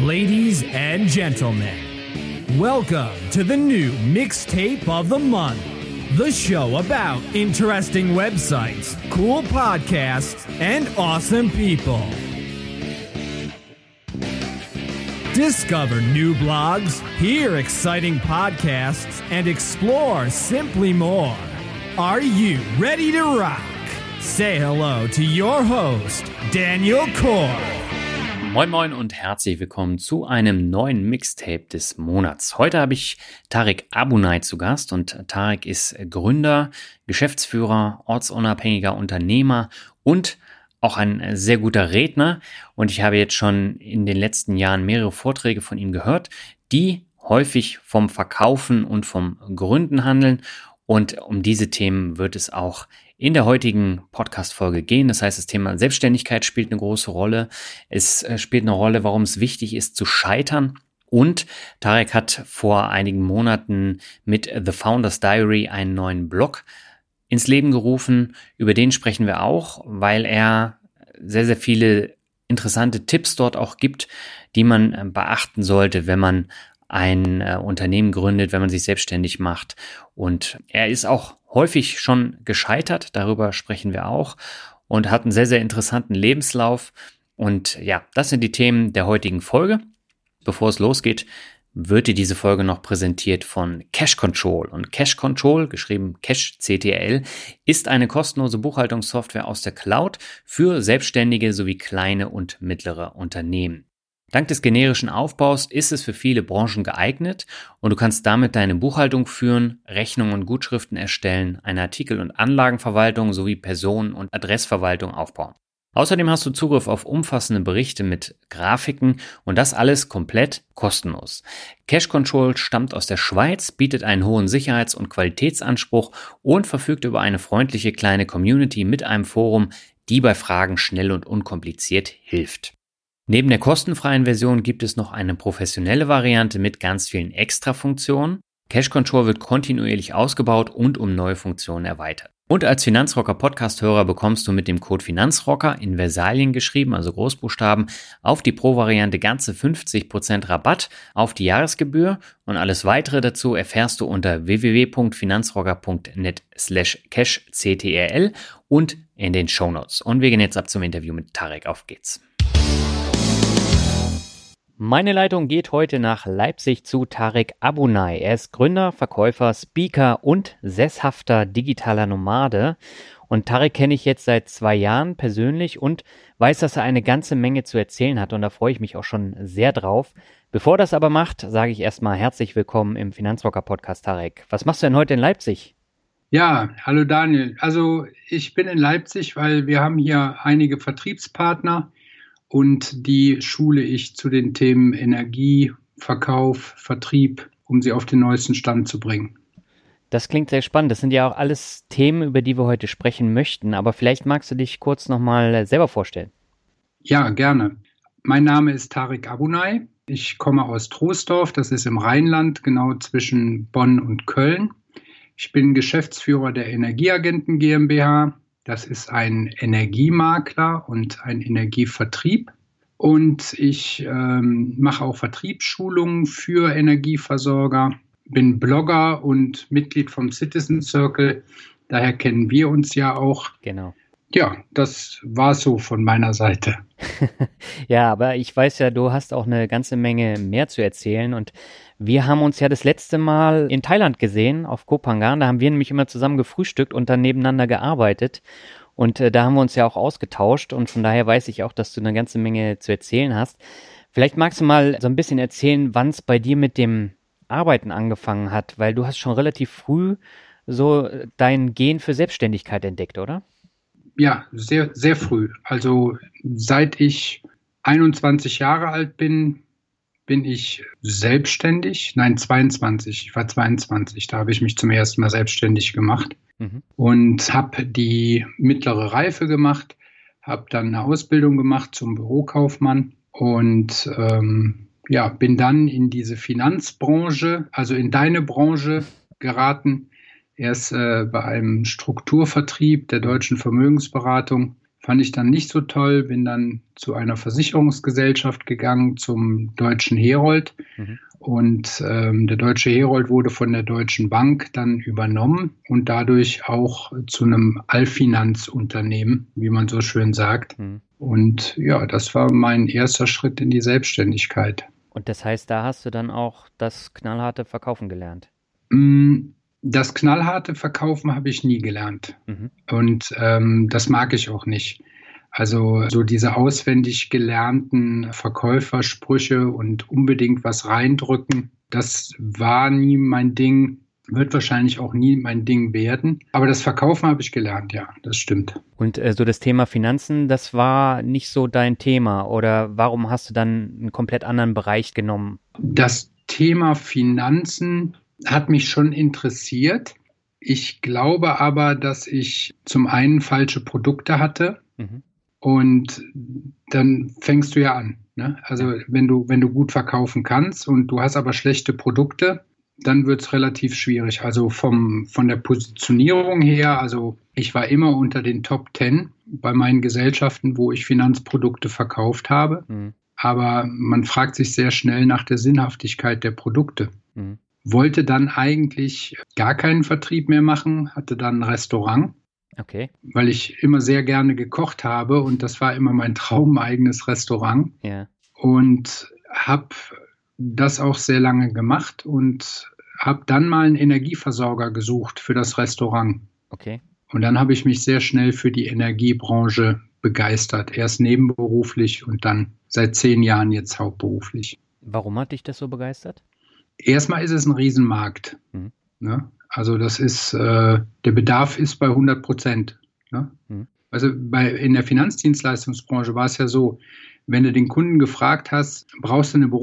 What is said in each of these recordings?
Ladies and gentlemen, welcome to the new Mixtape of the Month, the show about interesting websites, cool podcasts, and awesome people. Discover new blogs, hear exciting podcasts, and explore simply more. Are you ready to rock? Say hello to your host, Daniel Kor. Moin Moin und herzlich willkommen zu einem neuen Mixtape des Monats. Heute habe ich Tarek Abunay zu Gast und Tarek ist Gründer, Geschäftsführer, ortsunabhängiger Unternehmer und auch ein sehr guter Redner. Und ich habe jetzt schon in den letzten Jahren mehrere Vorträge von ihm gehört, die häufig vom Verkaufen und vom Gründen handeln. Und um diese Themen wird es auch in der heutigen Podcast-Folge gehen. Das heißt, das Thema Selbstständigkeit spielt eine große Rolle. Es spielt eine Rolle, warum es wichtig ist, zu scheitern. Und Tarek hat vor einigen Monaten mit The Founder's Diary einen neuen Blog ins Leben gerufen. Über den sprechen wir auch, weil er sehr, sehr viele interessante Tipps dort auch gibt, die man beachten sollte, wenn man ein Unternehmen gründet, wenn man sich selbstständig macht. Und er ist auch häufig schon gescheitert, darüber sprechen wir auch, und hat einen sehr, sehr interessanten Lebenslauf. Und ja, das sind die Themen der heutigen Folge. Bevor es losgeht, wird dir diese Folge noch präsentiert von Cash Control. Und Cash Control, geschrieben Cash CTRL, ist eine kostenlose Buchhaltungssoftware aus der Cloud für Selbstständige sowie kleine und mittlere Unternehmen. Dank des generischen Aufbaus ist es für viele Branchen geeignet und du kannst damit deine Buchhaltung führen, Rechnungen und Gutschriften erstellen, eine Artikel- und Anlagenverwaltung sowie Personen- und Adressverwaltung aufbauen. Außerdem hast du Zugriff auf umfassende Berichte mit Grafiken und das alles komplett kostenlos. Cash Control stammt aus der Schweiz, bietet einen hohen Sicherheits- und Qualitätsanspruch und verfügt über eine freundliche kleine Community mit einem Forum, die bei Fragen schnell und unkompliziert hilft. Neben der kostenfreien Version gibt es noch eine professionelle Variante mit ganz vielen Extra-Funktionen. Cash Control wird kontinuierlich ausgebaut und um neue Funktionen erweitert. Und als Finanzrocker Podcast-Hörer bekommst du mit dem Code Finanzrocker in Versalien geschrieben, also Großbuchstaben, auf die Pro-Variante ganze 50% Rabatt auf die Jahresgebühr. Und alles weitere dazu erfährst du unter www.finanzrocker.net/cashctrl und in den Shownotes. Und wir gehen jetzt ab zum Interview mit Tarek. Auf geht's. Meine Leitung geht heute nach Leipzig zu Tarek Abunay. Er ist Gründer, Verkäufer, Speaker und sesshafter digitaler Nomade. Und Tarek kenne ich jetzt seit 2 Jahren persönlich und weiß, dass er eine ganze Menge zu erzählen hat. Und da freue ich mich auch schon sehr drauf. Bevor er das aber macht, sage ich erstmal herzlich willkommen im Finanzrocker-Podcast, Tarek. Was machst du denn heute in Leipzig? Ja, hallo Daniel. Also ich bin in Leipzig, weil wir haben hier einige Vertriebspartner. Und die schule ich zu den Themen Energie, Verkauf, Vertrieb, um sie auf den neuesten Stand zu bringen. Das klingt sehr spannend. Das sind ja auch alles Themen, über die wir heute sprechen möchten. Aber vielleicht magst du dich kurz nochmal selber vorstellen. Ja, gerne. Mein Name ist Tarek Abunay. Ich komme aus Troisdorf, das ist im Rheinland, genau zwischen Bonn und Köln. Ich bin Geschäftsführer der Energieagenten GmbH. Das ist ein Energiemakler und ein Energievertrieb. Und ich mache auch Vertriebsschulungen für Energieversorger, bin Blogger und Mitglied vom Citizen Circle. Daher kennen wir uns ja auch. Genau. Ja, das war so von meiner Seite. Ja, aber ich weiß ja, du hast auch eine ganze Menge mehr zu erzählen. Und wir haben uns ja das letzte Mal in Thailand gesehen, auf Koh Phangan. Da haben wir nämlich immer zusammen gefrühstückt und dann nebeneinander gearbeitet. Und da haben wir uns ja auch ausgetauscht. Und von daher weiß ich auch, dass du eine ganze Menge zu erzählen hast. Vielleicht magst du mal so ein bisschen erzählen, wann es bei dir mit dem Arbeiten angefangen hat. Weil du hast schon relativ früh so dein Gen für Selbstständigkeit entdeckt, oder? Ja, sehr, sehr früh. Also seit ich 21 Jahre alt bin, bin ich selbstständig. Nein, 22. Ich war 22. Da habe ich mich zum ersten Mal selbstständig gemacht und habe die mittlere Reife gemacht, habe dann eine Ausbildung gemacht zum Bürokaufmann und bin dann in diese Finanzbranche, also in deine Branche geraten. Erst bei einem Strukturvertrieb der Deutschen Vermögensberatung Fand ich dann nicht so toll, bin dann zu einer Versicherungsgesellschaft gegangen, zum Deutschen Herold. Und der Deutsche Herold wurde von der Deutschen Bank dann übernommen und dadurch auch zu einem Allfinanzunternehmen, wie man so schön sagt. Und ja, das war mein erster Schritt in die Selbstständigkeit. Und das heißt, da hast du dann auch das knallharte Verkaufen gelernt? Das knallharte Verkaufen habe ich nie gelernt. Und das mag ich auch nicht. Also so diese auswendig gelernten Verkäufersprüche und unbedingt was reindrücken, das war nie mein Ding, wird wahrscheinlich auch nie mein Ding werden. Aber das Verkaufen habe ich gelernt, ja, das stimmt. Und so das Thema Finanzen, das war nicht so dein Thema, oder warum hast du dann einen komplett anderen Bereich genommen? Das Thema Finanzen hat mich schon interessiert. Ich glaube aber, dass ich zum einen falsche Produkte hatte. Und dann fängst du ja an. Ne? Also wenn du gut verkaufen kannst und du hast aber schlechte Produkte, dann wird es relativ schwierig. Also von der Positionierung her, also ich war immer unter den Top 10 bei meinen Gesellschaften, wo ich Finanzprodukte verkauft habe. Aber man fragt sich sehr schnell nach der Sinnhaftigkeit der Produkte. Wollte dann eigentlich gar keinen Vertrieb mehr machen, hatte dann ein Restaurant. Okay. Weil ich immer sehr gerne gekocht habe und das war immer mein Traum, ein eigenes Restaurant. Ja. Und habe das auch sehr lange gemacht und habe dann mal einen Energieversorger gesucht für das Restaurant. Okay. Und dann habe ich mich sehr schnell für die Energiebranche begeistert. Erst nebenberuflich und dann seit 10 Jahren jetzt hauptberuflich. Warum hat dich das so begeistert? Erstmal ist es ein Riesenmarkt. Ne? Also das ist, der Bedarf ist bei 100%. Ne? Also in der Finanzdienstleistungsbranche war es ja so, wenn du den Kunden gefragt hast, brauchst du eine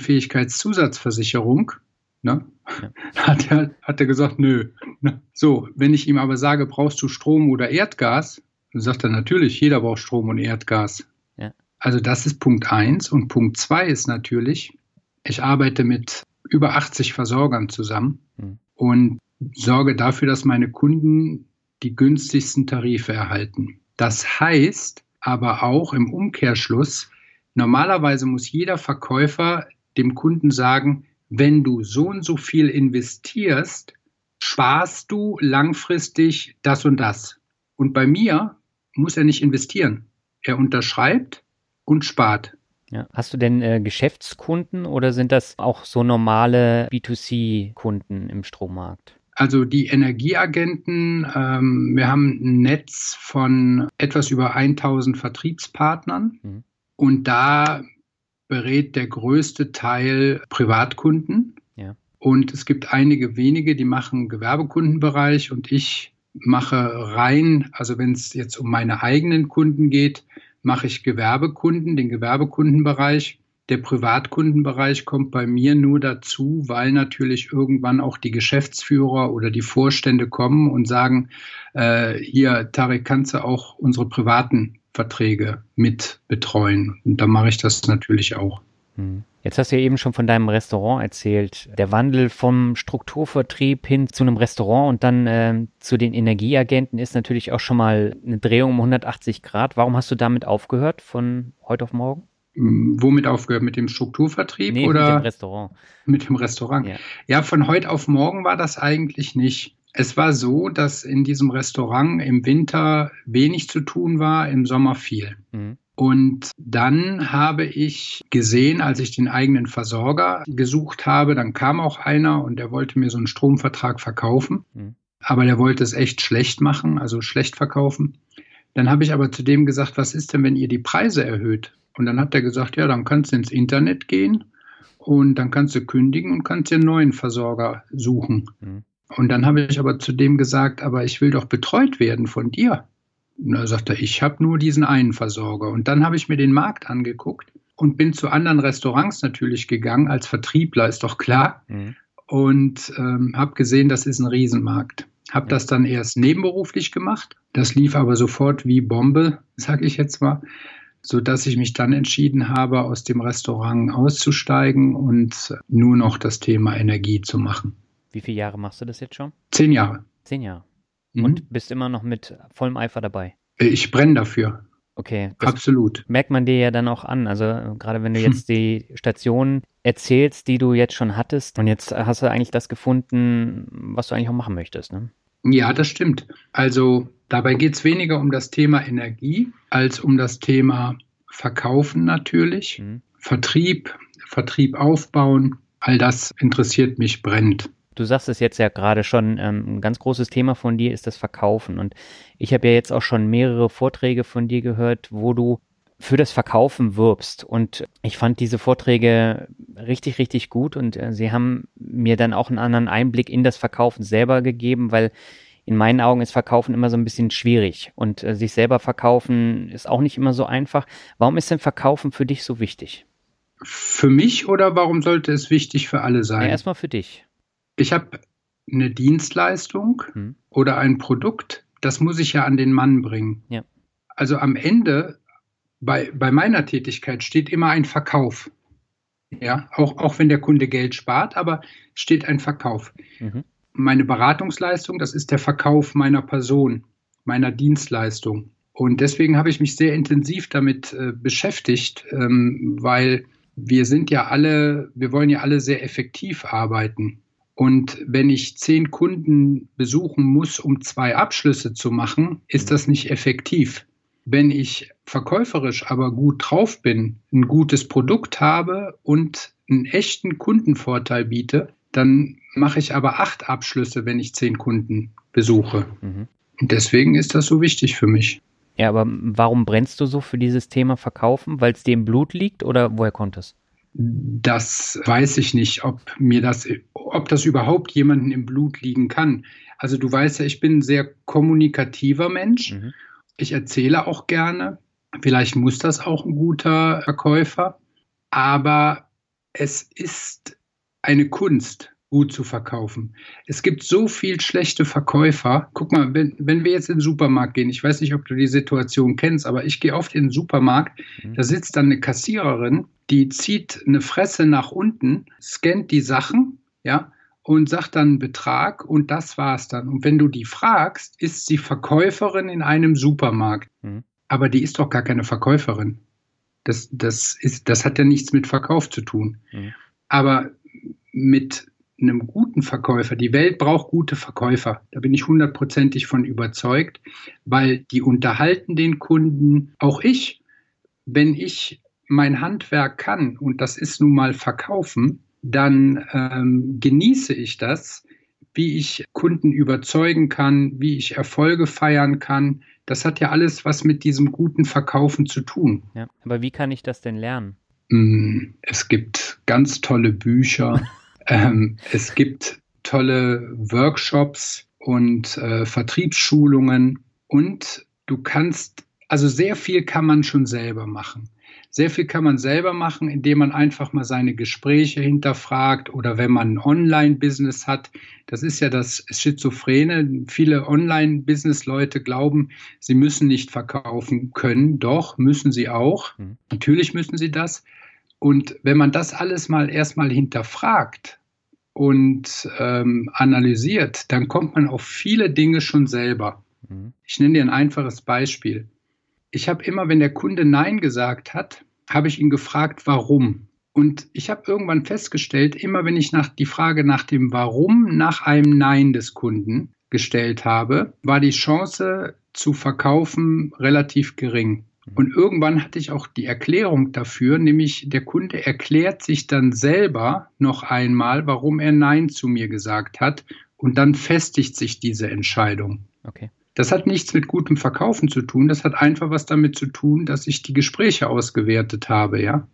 Berufsunfähigkeitszusatzversicherung, ne? Hat er gesagt, nö. Ne? So, wenn ich ihm aber sage, brauchst du Strom oder Erdgas, dann sagt er natürlich, jeder braucht Strom und Erdgas. Ja. Also das ist Punkt 1. Und Punkt 2 ist natürlich, ich arbeite mit über 80 Versorgern zusammen und sorge dafür, dass meine Kunden die günstigsten Tarife erhalten. Das heißt aber auch im Umkehrschluss, normalerweise muss jeder Verkäufer dem Kunden sagen, wenn du so und so viel investierst, sparst du langfristig das und das. Und bei mir muss er nicht investieren. Er unterschreibt und spart. Ja. Hast du denn Geschäftskunden oder sind das auch so normale B2C-Kunden im Strommarkt? Also die Energieagenten, wir haben ein Netz von etwas über 1000 Vertriebspartnern und da berät der größte Teil Privatkunden. Ja. Und es gibt einige wenige, die machen Gewerbekundenbereich und ich mache rein, also wenn es jetzt um meine eigenen Kunden geht, mache ich Gewerbekunden, den Gewerbekundenbereich. Der Privatkundenbereich kommt bei mir nur dazu, weil natürlich irgendwann auch die Geschäftsführer oder die Vorstände kommen und sagen, hier, Tarek, kannst du auch unsere privaten Verträge mit betreuen? Und da mache ich das natürlich auch. Jetzt hast du ja eben schon von deinem Restaurant erzählt. Der Wandel vom Strukturvertrieb hin zu einem Restaurant und dann zu den Energieagenten ist natürlich auch schon mal eine Drehung um 180 Grad. Warum hast du damit aufgehört von heute auf morgen? Womit aufgehört? Mit dem Strukturvertrieb? Nee, oder mit dem Restaurant. Mit dem Restaurant. Ja, von heute auf morgen war das eigentlich nicht. Es war so, dass in diesem Restaurant im Winter wenig zu tun war, im Sommer viel. Und dann habe ich gesehen, als ich den eigenen Versorger gesucht habe, dann kam auch einer und der wollte mir so einen Stromvertrag verkaufen. Aber der wollte es echt schlecht machen, also schlecht verkaufen. Dann habe ich aber zu dem gesagt, was ist denn, wenn ihr die Preise erhöht? Und dann hat er gesagt, ja, dann kannst du ins Internet gehen und dann kannst du kündigen und kannst dir einen neuen Versorger suchen. Und dann habe ich aber zu dem gesagt, aber ich will doch betreut werden von dir. Und da sagt er, ich habe nur diesen einen Versorger. Und dann habe ich mir den Markt angeguckt und bin zu anderen Restaurants natürlich gegangen, als Vertriebler, ist doch klar. Und habe gesehen, das ist ein Riesenmarkt. Habe das dann erst nebenberuflich gemacht. Das lief aber sofort wie Bombe, sage ich jetzt mal, sodass ich mich dann entschieden habe, aus dem Restaurant auszusteigen und nur noch das Thema Energie zu machen. Wie viele Jahre machst du das jetzt schon? 10 Jahre. 10 Jahre. Und bist immer noch mit vollem Eifer dabei? Ich brenne dafür. Okay, das Absolut. merkt man dir ja dann auch an. Also gerade wenn du jetzt die Stationen erzählst, die du jetzt schon hattest und jetzt hast du eigentlich das gefunden, was du eigentlich auch machen möchtest, ne? Ja, das stimmt. Also dabei geht es weniger um das Thema Energie als um das Thema Verkaufen natürlich. Vertrieb aufbauen, all das interessiert mich brennend. Du sagst es jetzt ja gerade schon, ein ganz großes Thema von dir ist das Verkaufen. Und ich habe ja jetzt auch schon mehrere Vorträge von dir gehört, wo du für das Verkaufen wirbst. Und ich fand diese Vorträge richtig, richtig gut. Und sie haben mir dann auch einen anderen Einblick in das Verkaufen selber gegeben, weil in meinen Augen ist Verkaufen immer so ein bisschen schwierig. Und sich selber verkaufen ist auch nicht immer so einfach. Warum ist denn Verkaufen für dich so wichtig? Für mich oder warum sollte es wichtig für alle sein? Ja, erstmal für dich. Ich habe eine Dienstleistung oder ein Produkt, das muss ich ja an den Mann bringen. Ja. Also am Ende bei meiner Tätigkeit steht immer ein Verkauf. Ja, auch wenn der Kunde Geld spart, aber steht ein Verkauf. Meine Beratungsleistung, das ist der Verkauf meiner Person, meiner Dienstleistung. Und deswegen habe ich mich sehr intensiv damit beschäftigt, weil wir wollen ja alle sehr effektiv arbeiten. Und wenn ich 10 Kunden besuchen muss, um 2 Abschlüsse zu machen, ist das nicht effektiv. Wenn ich verkäuferisch aber gut drauf bin, ein gutes Produkt habe und einen echten Kundenvorteil biete, dann mache ich aber 8 Abschlüsse, wenn ich 10 Kunden besuche. Und deswegen ist das so wichtig für mich. Ja, aber warum brennst du so für dieses Thema Verkaufen? Weil es dir im Blut liegt oder woher kommt es? Das weiß ich nicht, ob das überhaupt jemanden im Blut liegen kann. Also du weißt ja, ich bin ein sehr kommunikativer Mensch. Ich erzähle auch gerne. Vielleicht muss das auch ein guter Verkäufer. Aber es ist eine Kunst, gut zu verkaufen. Es gibt so viel schlechte Verkäufer. Guck mal, wenn wir jetzt in den Supermarkt gehen, ich weiß nicht, ob du die Situation kennst, aber ich gehe oft in den Supermarkt, da sitzt dann eine Kassiererin, die zieht eine Fresse nach unten, scannt die Sachen, ja, und sagt dann einen Betrag und das war's dann. Und wenn du die fragst, ist sie Verkäuferin in einem Supermarkt. Aber die ist doch gar keine Verkäuferin. Das hat ja nichts mit Verkauf zu tun. Aber mit einem guten Verkäufer, die Welt braucht gute Verkäufer, da bin ich 100%ig von überzeugt, weil die unterhalten den Kunden, auch ich, wenn ich mein Handwerk kann, und das ist nun mal Verkaufen, dann genieße ich das, wie ich Kunden überzeugen kann, wie ich Erfolge feiern kann. Das hat ja alles was mit diesem guten Verkaufen zu tun. Ja, aber wie kann ich das denn lernen? Es gibt ganz tolle Bücher. Es gibt tolle Workshops und Vertriebsschulungen und also sehr viel kann man schon selber machen. Sehr viel kann man selber machen, indem man einfach mal seine Gespräche hinterfragt oder wenn man ein Online-Business hat. Das ist ja das Schizophrene. Viele Online-Business-Leute glauben, sie müssen nicht verkaufen können. Doch, müssen sie auch. Natürlich müssen sie das. Und wenn man das alles erstmal hinterfragt und analysiert, dann kommt man auf viele Dinge schon selber. Ich nenne dir ein einfaches Beispiel. Ich habe immer, wenn der Kunde Nein gesagt hat, habe ich ihn gefragt, warum. Und ich habe irgendwann festgestellt, immer wenn ich die Frage nach dem Warum nach einem Nein des Kunden gestellt habe, war die Chance zu verkaufen relativ gering. Und irgendwann hatte ich auch die Erklärung dafür, nämlich der Kunde erklärt sich dann selber noch einmal, warum er Nein zu mir gesagt hat. Und dann festigt sich diese Entscheidung. Okay. Das hat nichts mit gutem Verkaufen zu tun. Das hat einfach was damit zu tun, dass ich die Gespräche ausgewertet habe. Ja,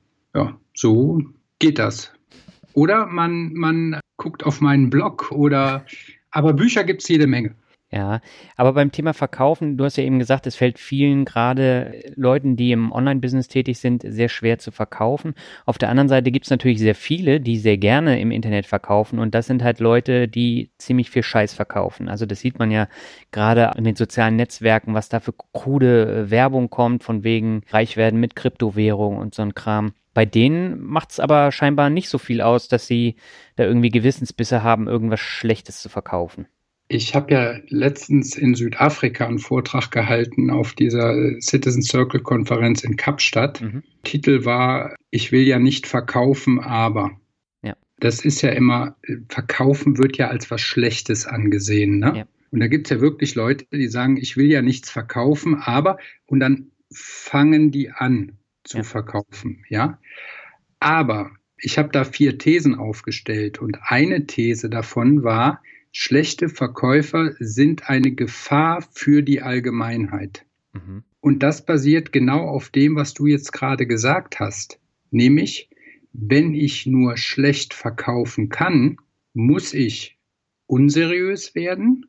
so geht das. Oder man guckt auf meinen Blog aber Bücher gibt es jede Menge. Ja, aber beim Thema Verkaufen, du hast ja eben gesagt, es fällt vielen gerade Leuten, die im Online-Business tätig sind, sehr schwer zu verkaufen. Auf der anderen Seite gibt es natürlich sehr viele, die sehr gerne im Internet verkaufen und das sind halt Leute, die ziemlich viel Scheiß verkaufen. Also das sieht man ja gerade in den sozialen Netzwerken, was da für krude Werbung kommt, von wegen reich werden mit Kryptowährung und so ein Kram. Bei denen macht es aber scheinbar nicht so viel aus, dass sie da irgendwie Gewissensbisse haben, irgendwas Schlechtes zu verkaufen. Ich habe ja letztens in Südafrika einen Vortrag gehalten auf dieser Citizen Circle Konferenz in Kapstadt. Titel war: Ich will ja nicht verkaufen, aber. Ja. Das ist ja immer, verkaufen wird ja als was Schlechtes angesehen, ne? Ja. Und da gibt es ja wirklich Leute, die sagen, ich will ja nichts verkaufen, aber, und dann fangen die an zu verkaufen, ja. Aber ich habe da 4 Thesen aufgestellt und eine These davon war: Schlechte Verkäufer sind eine Gefahr für die Allgemeinheit. Und das basiert genau auf dem, was du jetzt gerade gesagt hast. Nämlich, wenn ich nur schlecht verkaufen kann, muss ich unseriös werden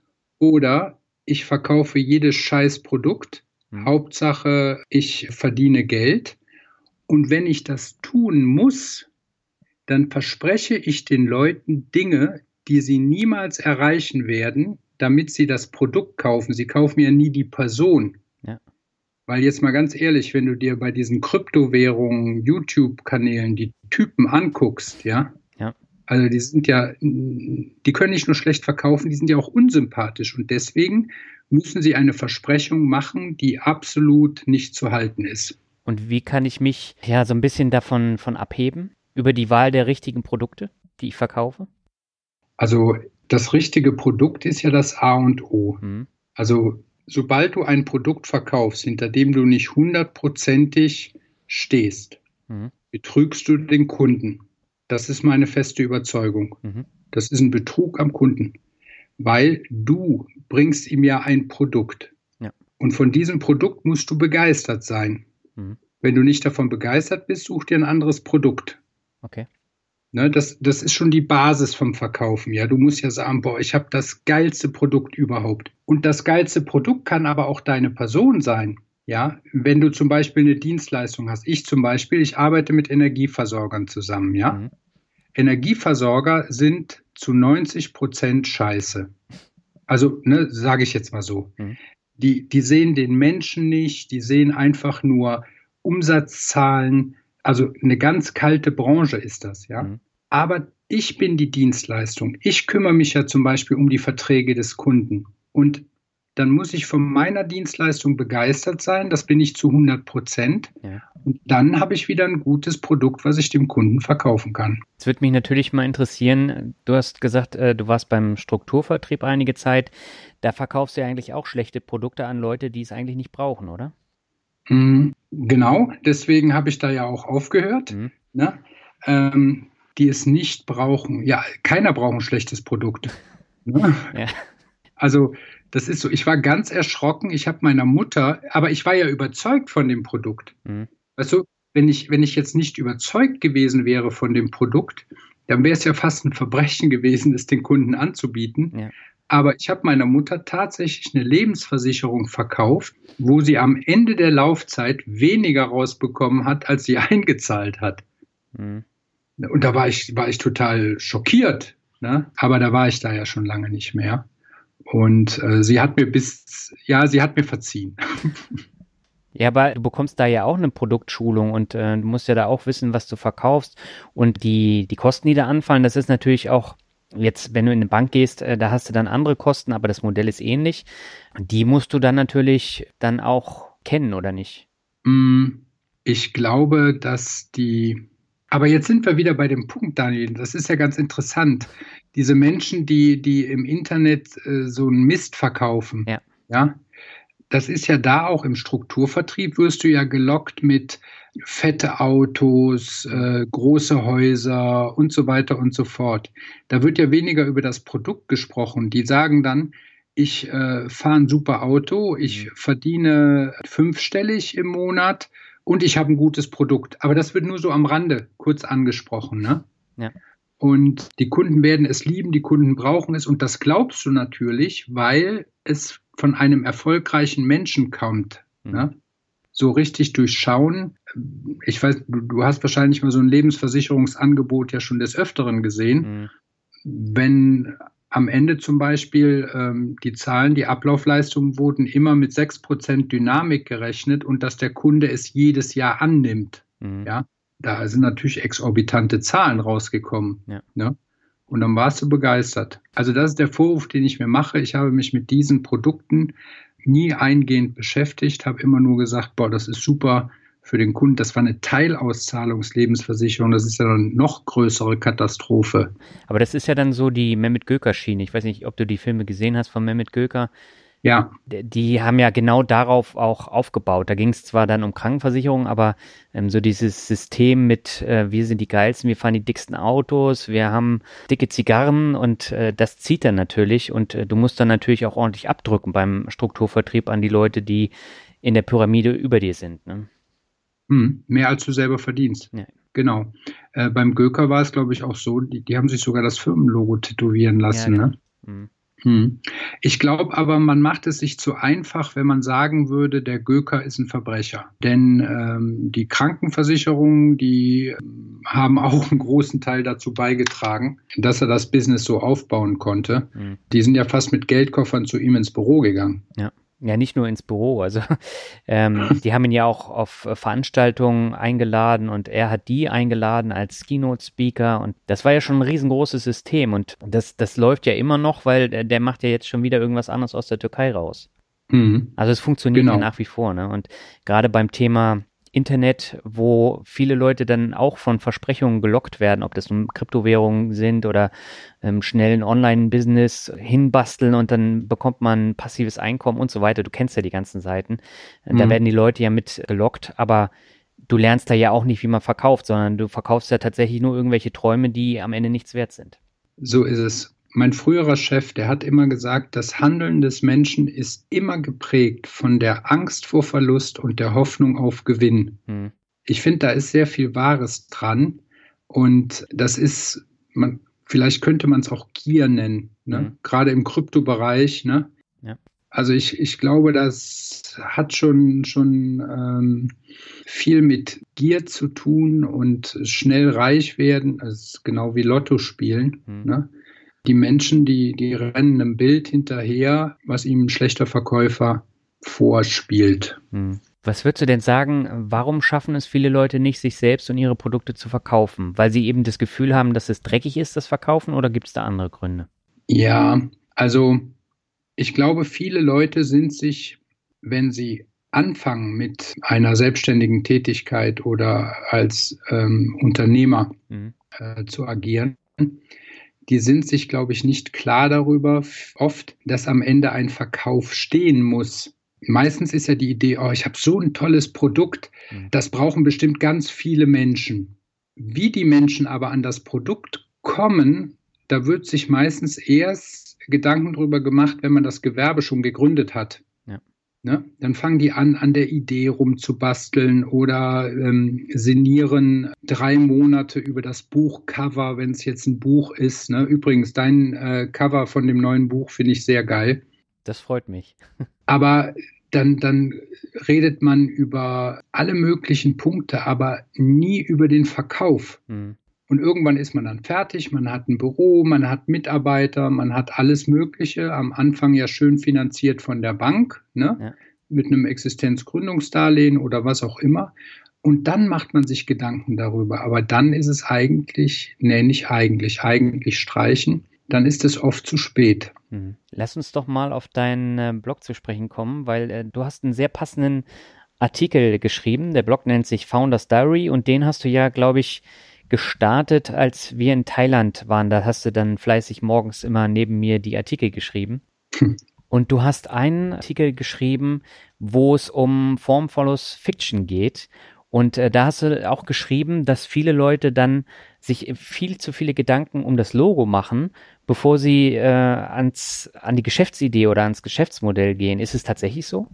oder ich verkaufe jedes Scheißprodukt. Hauptsache, ich verdiene Geld. Und wenn ich das tun muss, dann verspreche ich den Leuten Dinge, die sie niemals erreichen werden, damit sie das Produkt kaufen. Sie kaufen ja nie die Person. Ja. Weil jetzt mal ganz ehrlich, wenn du dir bei diesen Kryptowährungen, YouTube-Kanälen die Typen anguckst, ja, also die sind ja, die können nicht nur schlecht verkaufen, die sind ja auch unsympathisch. Und deswegen müssen sie eine Versprechung machen, die absolut nicht zu halten ist. Und wie kann ich mich so ein bisschen davon abheben? Über die Wahl der richtigen Produkte, die ich verkaufe? Also das richtige Produkt ist ja das A und O. Also sobald du ein Produkt verkaufst, hinter dem du nicht 100%ig stehst, betrügst du den Kunden. Das ist meine feste Überzeugung. Das ist ein Betrug am Kunden, weil du bringst ihm ja ein Produkt. Ja. Und von diesem Produkt musst du begeistert sein. Wenn du nicht davon begeistert bist, such dir ein anderes Produkt. Okay. Ne, das ist schon die Basis vom Verkaufen. Ja, du musst ja sagen, boah, ich habe das geilste Produkt überhaupt. Und das geilste Produkt kann aber auch deine Person sein. Ja, wenn du zum Beispiel eine Dienstleistung hast. Ich zum Beispiel, ich arbeite mit Energieversorgern zusammen. Ja, Energieversorger sind zu 90% Scheiße. Also, ne, sage ich jetzt mal so. Die sehen den Menschen nicht, die sehen einfach nur Umsatzzahlen. Also eine ganz kalte Branche ist das, ja. Aber ich bin die Dienstleistung. Ich kümmere mich ja zum Beispiel um die Verträge des Kunden. Und dann muss ich von meiner Dienstleistung begeistert sein. Das bin ich zu 100%. Ja. Und dann habe ich wieder ein gutes Produkt, was ich dem Kunden verkaufen kann. Es würde mich natürlich mal interessieren, du hast gesagt, du warst beim Strukturvertrieb einige Zeit. Da verkaufst du ja eigentlich auch schlechte Produkte an Leute, die es eigentlich nicht brauchen, oder? Genau, deswegen habe ich da ja auch aufgehört, ne? Die es nicht brauchen. Ja, keiner braucht ein schlechtes Produkt. Ne? Ja. Also das ist so, ich war ganz erschrocken, ich habe meiner Mutter, aber ich war ja überzeugt von dem Produkt. Weißt du, wenn ich jetzt nicht überzeugt gewesen wäre von dem Produkt, dann wäre es ja fast ein Verbrechen gewesen, es den Kunden anzubieten. Ja. Aber ich habe meiner Mutter tatsächlich eine Lebensversicherung verkauft, wo sie am Ende der Laufzeit weniger rausbekommen hat, als sie eingezahlt hat. Und da war ich total schockiert, ne? Aber da war ich da ja schon lange nicht mehr. Und sie hat mir verziehen. Ja, aber du bekommst da ja auch eine Produktschulung und du musst ja da auch wissen, was du verkaufst. Und die Kosten, die da anfallen, das ist natürlich auch jetzt, wenn du in eine Bank gehst, da hast du dann andere Kosten, aber das Modell ist ähnlich. Die musst du dann natürlich dann auch kennen, oder nicht? Ich glaube, aber jetzt sind wir wieder bei dem Punkt, Daniel, das ist ja ganz interessant. Diese Menschen, die im Internet so einen Mist verkaufen, ja, das ist ja da auch im Strukturvertrieb, wirst du ja gelockt mit fette Autos, große Häuser und so weiter und so fort. Da wird ja weniger über das Produkt gesprochen. Die sagen dann, ich fahre ein super Auto, ich verdiene 5-stellig im Monat und ich habe ein gutes Produkt. Aber das wird nur so am Rande kurz angesprochen, ne? Ja. Und die Kunden werden es lieben, die Kunden brauchen es. Und das glaubst du natürlich, weil es von einem erfolgreichen Menschen kommt. Ne? So richtig durchschauen. Ich weiß, du hast wahrscheinlich mal so ein Lebensversicherungsangebot ja schon des Öfteren gesehen. Wenn am Ende zum Beispiel die Zahlen, die Ablaufleistungen wurden immer mit 6% Dynamik gerechnet und dass der Kunde es jedes Jahr annimmt. Ja? Da sind natürlich exorbitante Zahlen rausgekommen. Ja. Ne? Und dann warst du begeistert. Also das ist der Vorwurf, den ich mir mache. Ich habe mich mit diesen Produkten nie eingehend beschäftigt, habe immer nur gesagt, boah, das ist super für den Kunden. Das war eine Teilauszahlungslebensversicherung. Das ist ja eine noch größere Katastrophe. Aber das ist ja dann so die Mehmet Göker-Schiene. Ich weiß nicht, ob du die Filme gesehen hast von Mehmet Göker. Ja. Die haben ja genau darauf auch aufgebaut. Da ging es zwar dann um Krankenversicherung, aber so dieses System mit wir sind die Geilsten, wir fahren die dicksten Autos, wir haben dicke Zigarren und das zieht dann natürlich und du musst dann natürlich auch ordentlich abdrücken beim Strukturvertrieb an die Leute, die in der Pyramide über dir sind. Ne? Mehr als du selber verdienst. Ja. Genau. Beim Göker war es, glaube ich, auch so, die haben sich sogar das Firmenlogo tätowieren lassen. Ja, genau. Ne? Ich glaube aber, man macht es sich zu einfach, wenn man sagen würde, der Göker ist ein Verbrecher. Denn die Krankenversicherungen, die haben auch einen großen Teil dazu beigetragen, dass er das Business so aufbauen konnte. Die sind ja fast mit Geldkoffern zu ihm ins Büro gegangen. Ja. Ja, nicht nur ins Büro, also die haben ihn ja auch auf Veranstaltungen eingeladen und er hat die eingeladen als Keynote-Speaker und das war ja schon ein riesengroßes System und das läuft ja immer noch, weil der macht ja jetzt schon wieder irgendwas anderes aus der Türkei raus. Also es funktioniert ja nach wie vor, ne? Und gerade beim Thema Internet, wo viele Leute dann auch von Versprechungen gelockt werden, ob das nun Kryptowährungen sind oder schnell ein Online-Business hinbasteln und dann bekommt man passives Einkommen und so weiter. Du kennst ja die ganzen Seiten. Da werden die Leute ja mit gelockt, aber du lernst da ja auch nicht, wie man verkauft, sondern du verkaufst ja tatsächlich nur irgendwelche Träume, die am Ende nichts wert sind. So ist es. Mein früherer Chef, der hat immer gesagt, das Handeln des Menschen ist immer geprägt von der Angst vor Verlust und der Hoffnung auf Gewinn. Ich finde, da ist sehr viel Wahres dran und das ist, vielleicht könnte man es auch Gier nennen, ne? Gerade im Kryptobereich. Ne? Ja. Also ich glaube, das hat schon viel mit Gier zu tun und schnell reich werden, also genau wie Lotto spielen, ne? Die Menschen, die rennen einem Bild hinterher, was ihm ein schlechter Verkäufer vorspielt. Was würdest du denn sagen, warum schaffen es viele Leute nicht, sich selbst und ihre Produkte zu verkaufen? Weil sie eben das Gefühl haben, dass es dreckig ist, das Verkaufen, oder gibt es da andere Gründe? Ja, also ich glaube, viele Leute sind sich, wenn sie anfangen mit einer selbstständigen Tätigkeit oder als Unternehmer zu agieren, die sind sich, glaube ich, nicht klar darüber oft, dass am Ende ein Verkauf stehen muss. Meistens ist ja die Idee, oh, ich habe so ein tolles Produkt, das brauchen bestimmt ganz viele Menschen. Wie die Menschen aber an das Produkt kommen, da wird sich meistens erst Gedanken drüber gemacht, wenn man das Gewerbe schon gegründet hat. Ja. Ne? Dann fangen die an der Idee rumzubasteln oder sinnieren 3 Monate über das Buchcover, wenn es jetzt ein Buch ist. Ne? Übrigens, dein Cover von dem neuen Buch finde ich sehr geil. Das freut mich. Aber dann redet man über alle möglichen Punkte, aber nie über den Verkauf. Und irgendwann ist man dann fertig, man hat ein Büro, man hat Mitarbeiter, man hat alles Mögliche, am Anfang ja schön finanziert von der Bank, ne? Ja. Mit einem Existenzgründungsdarlehen oder was auch immer. Und dann macht man sich Gedanken darüber. Aber dann ist es eigentlich streichen, dann ist es oft zu spät. Lass uns doch mal auf deinen Blog zu sprechen kommen, weil du hast einen sehr passenden Artikel geschrieben. Der Blog nennt sich Founders Diary und den hast du ja, glaube ich, gestartet, als wir in Thailand waren. Da hast du dann fleißig morgens immer neben mir die Artikel geschrieben. Und du hast einen Artikel geschrieben, wo es um Form follows Fiction geht. Und da hast du auch geschrieben, dass viele Leute dann sich viel zu viele Gedanken um das Logo machen, bevor sie an die Geschäftsidee oder ans Geschäftsmodell gehen. Ist es tatsächlich so?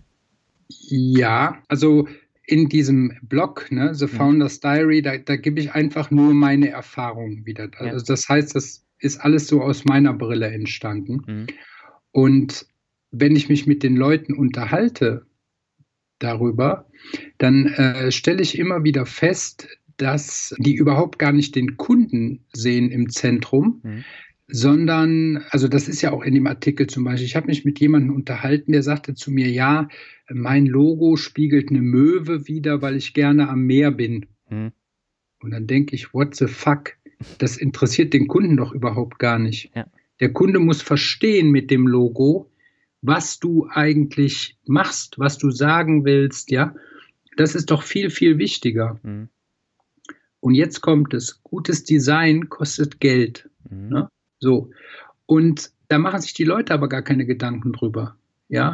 Ja, also in diesem Blog, ne, The Founders Diary, da gebe ich einfach nur meine Erfahrungen wieder. Also das heißt, das ist alles so aus meiner Brille entstanden. Und wenn ich mich mit den Leuten unterhalte darüber, dann stelle ich immer wieder fest, dass die überhaupt gar nicht den Kunden sehen im Zentrum, sondern, also das ist ja auch in dem Artikel zum Beispiel, ich habe mich mit jemandem unterhalten, der sagte zu mir, ja, mein Logo spiegelt eine Möwe wider, weil ich gerne am Meer bin. Und dann denke ich, what the fuck? das interessiert den Kunden doch überhaupt gar nicht. Ja. Der Kunde muss verstehen mit dem Logo, was du eigentlich machst, was du sagen willst, ja. Das ist doch viel, viel wichtiger. Mhm. Und jetzt kommt es, gutes Design kostet Geld. Mhm. Ne? So. Und da machen sich die Leute aber gar keine Gedanken drüber. Ja,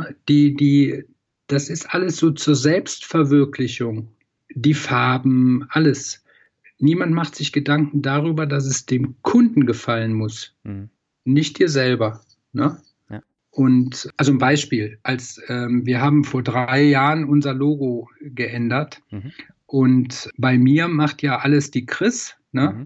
das ist alles so zur Selbstverwirklichung. Die Farben, alles. Niemand macht sich Gedanken darüber, dass es dem Kunden gefallen muss, nicht dir selber. Ne? Ja. Und also ein Beispiel, wir haben vor 3 Jahren unser Logo geändert und bei mir macht ja alles die Chris, ne?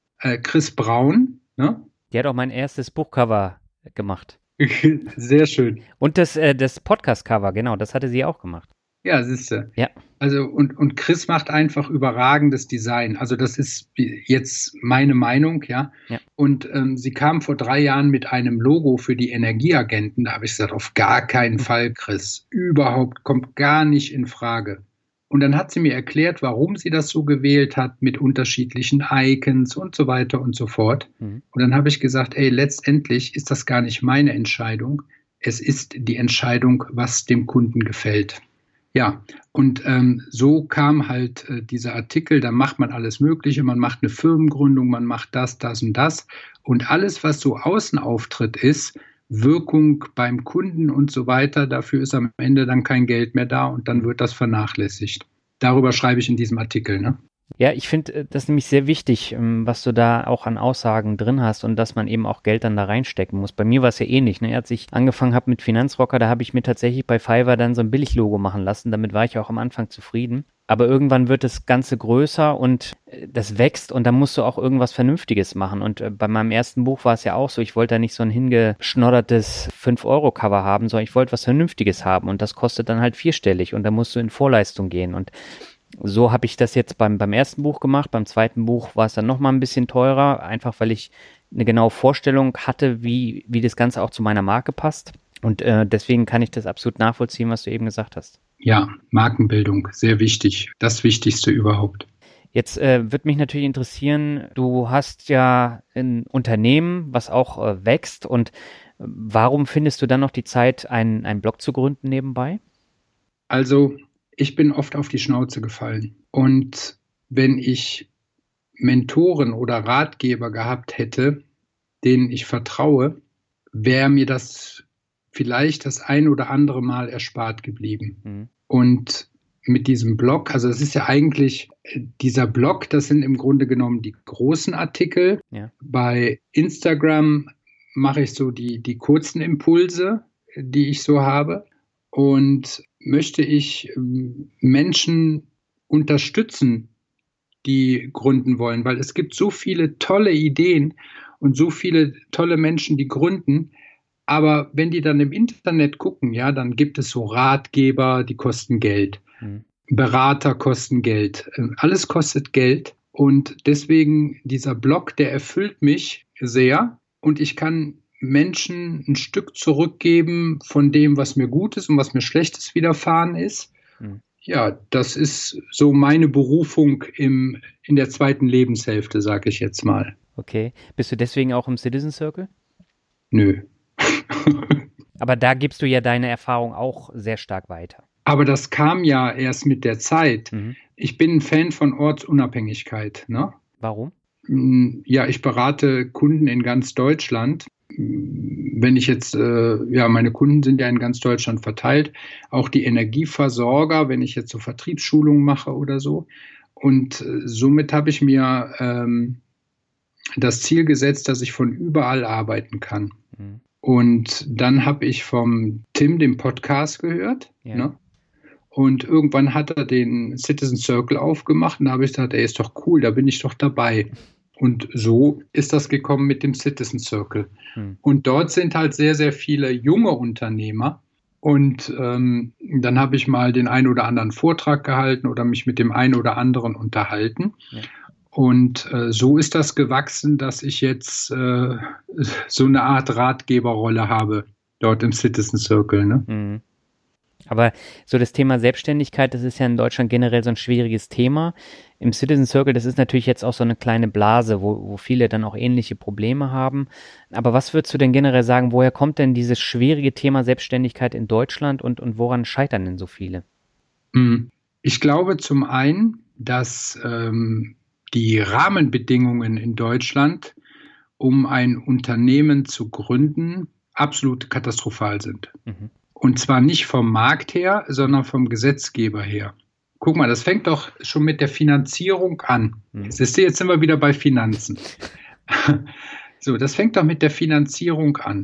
Chris Braun. Ne? Die hat auch mein erstes Buchcover gemacht. Sehr schön. Und das Podcast-Cover, genau, das hatte sie auch gemacht. Ja, siehste. Ja. Also und Chris macht einfach überragendes Design. Also das ist jetzt meine Meinung, ja. Und sie kam vor 3 Jahren mit einem Logo für die Energieagenten. Da habe ich gesagt, auf gar keinen Fall, Chris. Überhaupt, kommt gar nicht in Frage. Und dann hat sie mir erklärt, warum sie das so gewählt hat mit unterschiedlichen Icons und so weiter und so fort. Und dann habe ich gesagt, letztendlich ist das gar nicht meine Entscheidung. Es ist die Entscheidung, was dem Kunden gefällt. Ja, und so kam halt dieser Artikel, da macht man alles Mögliche, man macht eine Firmengründung, man macht das und das. Und alles, was so Außenauftritt ist, Wirkung beim Kunden und so weiter, dafür ist am Ende dann kein Geld mehr da und dann wird das vernachlässigt. Darüber schreibe ich in diesem Artikel, ne? Ja, ich finde das nämlich sehr wichtig, was du da auch an Aussagen drin hast und dass man eben auch Geld dann da reinstecken muss. Bei mir war es ja ähnlich, ne? Als ich angefangen habe mit Finanzrocker, da habe ich mir tatsächlich bei Fiverr dann so ein Billiglogo machen lassen. Damit war ich auch am Anfang zufrieden. Aber irgendwann wird das Ganze größer und das wächst und dann musst du auch irgendwas Vernünftiges machen. Und bei meinem ersten Buch war es ja auch so, ich wollte da nicht so ein hingeschnoddertes 5-Euro-Cover haben, sondern ich wollte was Vernünftiges haben und das kostet dann halt 4-stellig und da musst du in Vorleistung gehen. Und so habe ich das jetzt beim ersten Buch gemacht. Beim zweiten Buch war es dann nochmal ein bisschen teurer, einfach weil ich eine genaue Vorstellung hatte, wie das Ganze auch zu meiner Marke passt. Und deswegen kann ich das absolut nachvollziehen, was du eben gesagt hast. Ja, Markenbildung, sehr wichtig. Das Wichtigste überhaupt. Jetzt würde mich natürlich interessieren, du hast ja ein Unternehmen, was auch wächst. Und warum findest du dann noch die Zeit, einen Blog zu gründen nebenbei? Also ich bin oft auf die Schnauze gefallen. Und wenn ich Mentoren oder Ratgeber gehabt hätte, denen ich vertraue, wäre mir das vielleicht das ein oder andere Mal erspart geblieben. Und mit diesem Blog, also es ist ja eigentlich, dieser Blog, das sind im Grunde genommen die großen Artikel. Ja. Bei Instagram mache ich so die kurzen Impulse, die ich so habe. Und möchte ich Menschen unterstützen, die gründen wollen, weil es gibt so viele tolle Ideen und so viele tolle Menschen, die gründen, aber wenn die dann im Internet gucken, ja, dann gibt es so Ratgeber, die kosten Geld, Berater kosten Geld, alles kostet Geld und deswegen dieser Blog, der erfüllt mich sehr und ich kann Menschen ein Stück zurückgeben von dem, was mir Gutes und was mir Schlechtes widerfahren ist. Ja, das ist so meine Berufung in der zweiten Lebenshälfte, sage ich jetzt mal. Okay. Bist du deswegen auch im Citizen Circle? Nö. Aber da gibst du ja deine Erfahrung auch sehr stark weiter. Aber das kam ja erst mit der Zeit. Ich bin ein Fan von Ortsunabhängigkeit. Ne? Warum? Ja, ich berate Kunden in ganz Deutschland. Wenn ich jetzt, meine Kunden sind ja in ganz Deutschland verteilt, auch die Energieversorger, wenn ich jetzt so Vertriebsschulungen mache oder so. Und somit habe ich mir das Ziel gesetzt, dass ich von überall arbeiten kann. Und dann habe ich vom Tim den Podcast gehört. Ja. Ne? Und irgendwann hat er den Citizen Circle aufgemacht und da habe ich gesagt, ist doch cool, da bin ich doch dabei. Und so ist das gekommen mit dem Citizen Circle. Und dort sind halt sehr, sehr viele junge Unternehmer. Und dann habe ich mal den einen oder anderen Vortrag gehalten oder mich mit dem einen oder anderen unterhalten. Ja. Und so ist das gewachsen, dass ich jetzt so eine Art Ratgeberrolle habe dort im Citizen Circle. Ne? Aber so das Thema Selbstständigkeit, das ist ja in Deutschland generell so ein schwieriges Thema. Im Citizen Circle, das ist natürlich jetzt auch so eine kleine Blase, wo viele dann auch ähnliche Probleme haben. Aber was würdest du denn generell sagen, woher kommt denn dieses schwierige Thema Selbstständigkeit in Deutschland und woran scheitern denn so viele? Ich glaube zum einen, dass die Rahmenbedingungen in Deutschland, um ein Unternehmen zu gründen, absolut katastrophal sind. Mhm. Und zwar nicht vom Markt her, sondern vom Gesetzgeber her. Guck mal, das fängt doch schon mit der Finanzierung an. Jetzt sind wir wieder bei Finanzen. So, das fängt doch mit der Finanzierung an.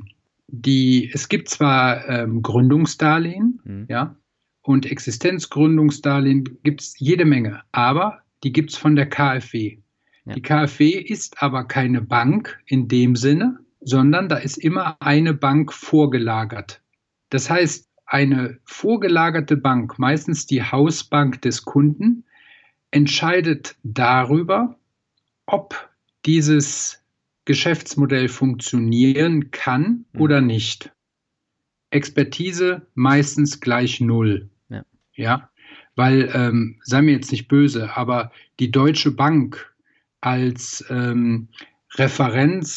Es gibt zwar Gründungsdarlehen, ja, und Existenzgründungsdarlehen gibt es jede Menge, aber die gibt es von der KfW. Ja. Die KfW ist aber keine Bank in dem Sinne, sondern da ist immer eine Bank vorgelagert. Das heißt, eine vorgelagerte Bank, meistens die Hausbank des Kunden, entscheidet darüber, ob dieses Geschäftsmodell funktionieren kann oder nicht. Expertise meistens gleich 0. Ja? Weil, sei mir jetzt nicht böse, aber die Deutsche Bank als Referenz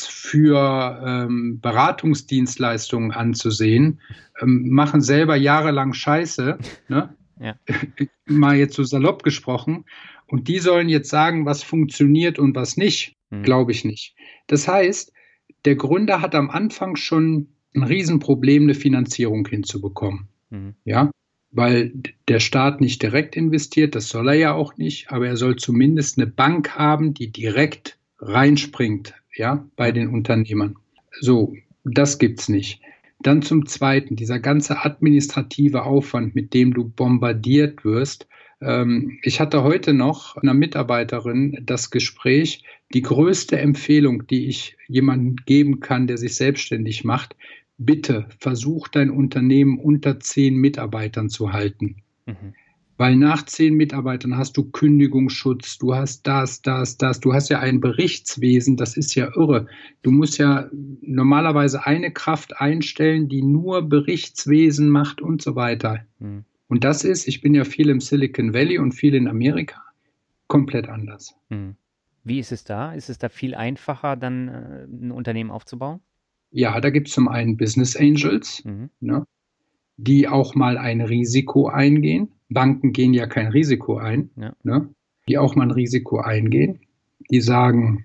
für Beratungsdienstleistungen anzusehen, machen selber jahrelang Scheiße, ne? Ja. Mal jetzt so salopp gesprochen, und die sollen jetzt sagen, was funktioniert und was nicht, glaube ich nicht. Das heißt, der Gründer hat am Anfang schon ein Riesenproblem, eine Finanzierung hinzubekommen, ja, weil der Staat nicht direkt investiert, das soll er ja auch nicht, aber er soll zumindest eine Bank haben, die direkt reinspringt, ja, bei den Unternehmern. So, das gibt's nicht. Dann zum Zweiten, dieser ganze administrative Aufwand, mit dem du bombardiert wirst. Ich hatte heute noch einer Mitarbeiterin das Gespräch, die größte Empfehlung, die ich jemandem geben kann, der sich selbstständig macht: Bitte versuch dein Unternehmen unter 10 Mitarbeitern zu halten. Weil nach 10 Mitarbeitern hast du Kündigungsschutz, du hast das, du hast ja ein Berichtswesen, das ist ja irre. Du musst ja normalerweise eine Kraft einstellen, die nur Berichtswesen macht und so weiter. Und das ist, ich bin ja viel im Silicon Valley und viel in Amerika, komplett anders. Wie ist es da? Ist es da viel einfacher, dann ein Unternehmen aufzubauen? Ja, da gibt es zum einen Business Angels, ne, die auch mal ein Risiko eingehen. Banken gehen ja kein Risiko ein, ja, ne, die auch mal ein Risiko eingehen. Die sagen,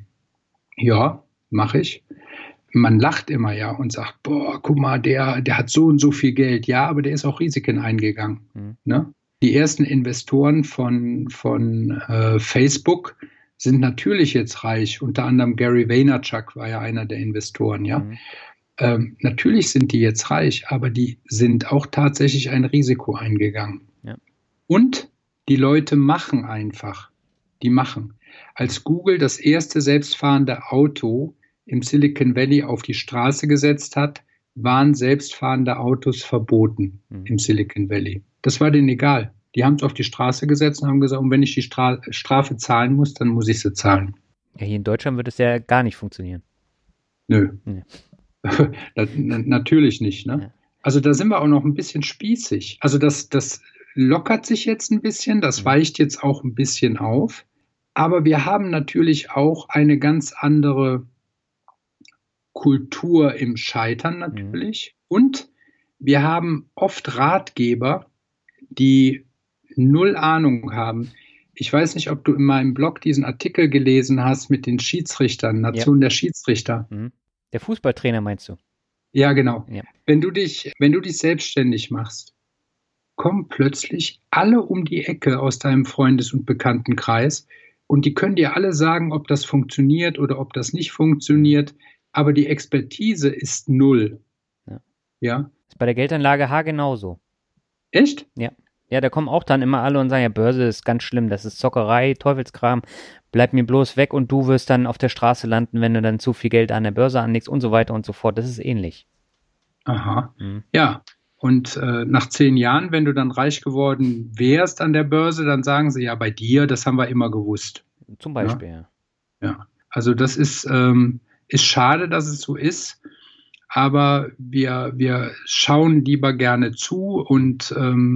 ja, mache ich. Man lacht immer ja und sagt, boah, guck mal, der hat so und so viel Geld. Ja, aber der ist auch Risiken eingegangen. Ne? Die ersten Investoren von Facebook sind natürlich jetzt reich. Unter anderem Gary Vaynerchuk war ja einer der Investoren. Ja? Natürlich sind die jetzt reich, aber die sind auch tatsächlich ein Risiko eingegangen. Ja. Und die Leute machen einfach. Die machen. Als Google das erste selbstfahrende Auto im Silicon Valley auf die Straße gesetzt hat, waren selbstfahrende Autos verboten im Silicon Valley. Das war denen egal. Die haben es auf die Straße gesetzt und haben gesagt, und wenn ich die Strafe zahlen muss, dann muss ich sie zahlen. Ja, hier in Deutschland wird es ja gar nicht funktionieren. Nö. Nee. Natürlich nicht. Ne? Ja. Also da sind wir auch noch ein bisschen spießig. Also das lockert sich jetzt ein bisschen, das weicht jetzt auch ein bisschen auf. Aber wir haben natürlich auch eine ganz andere Kultur im Scheitern natürlich. Und wir haben oft Ratgeber, die 0 Ahnung haben. Ich weiß nicht, ob du in meinem Blog diesen Artikel gelesen hast mit den Schiedsrichtern, Nation der Schiedsrichter. Der Fußballtrainer meinst du? Ja, genau. Ja. Wenn du dich selbstständig machst, kommen plötzlich alle um die Ecke aus deinem Freundes- und Bekanntenkreis und die können dir alle sagen, ob das funktioniert oder ob das nicht funktioniert. Aber die Expertise ist 0. Ja. Ist bei der Geldanlage haargenauso. Echt? Ja. Ja, da kommen auch dann immer alle und sagen, ja, Börse ist ganz schlimm, das ist Zockerei, Teufelskram, bleib mir bloß weg und du wirst dann auf der Straße landen, wenn du dann zu viel Geld an der Börse anlegst und so weiter und so fort. Das ist ähnlich. Aha. Ja. Und nach 10 Jahren, wenn du dann reich geworden wärst an der Börse, dann sagen sie, ja, bei dir, das haben wir immer gewusst. Zum Beispiel, ja. Ja. Also das ist schade, dass es so ist, aber wir schauen lieber gerne zu und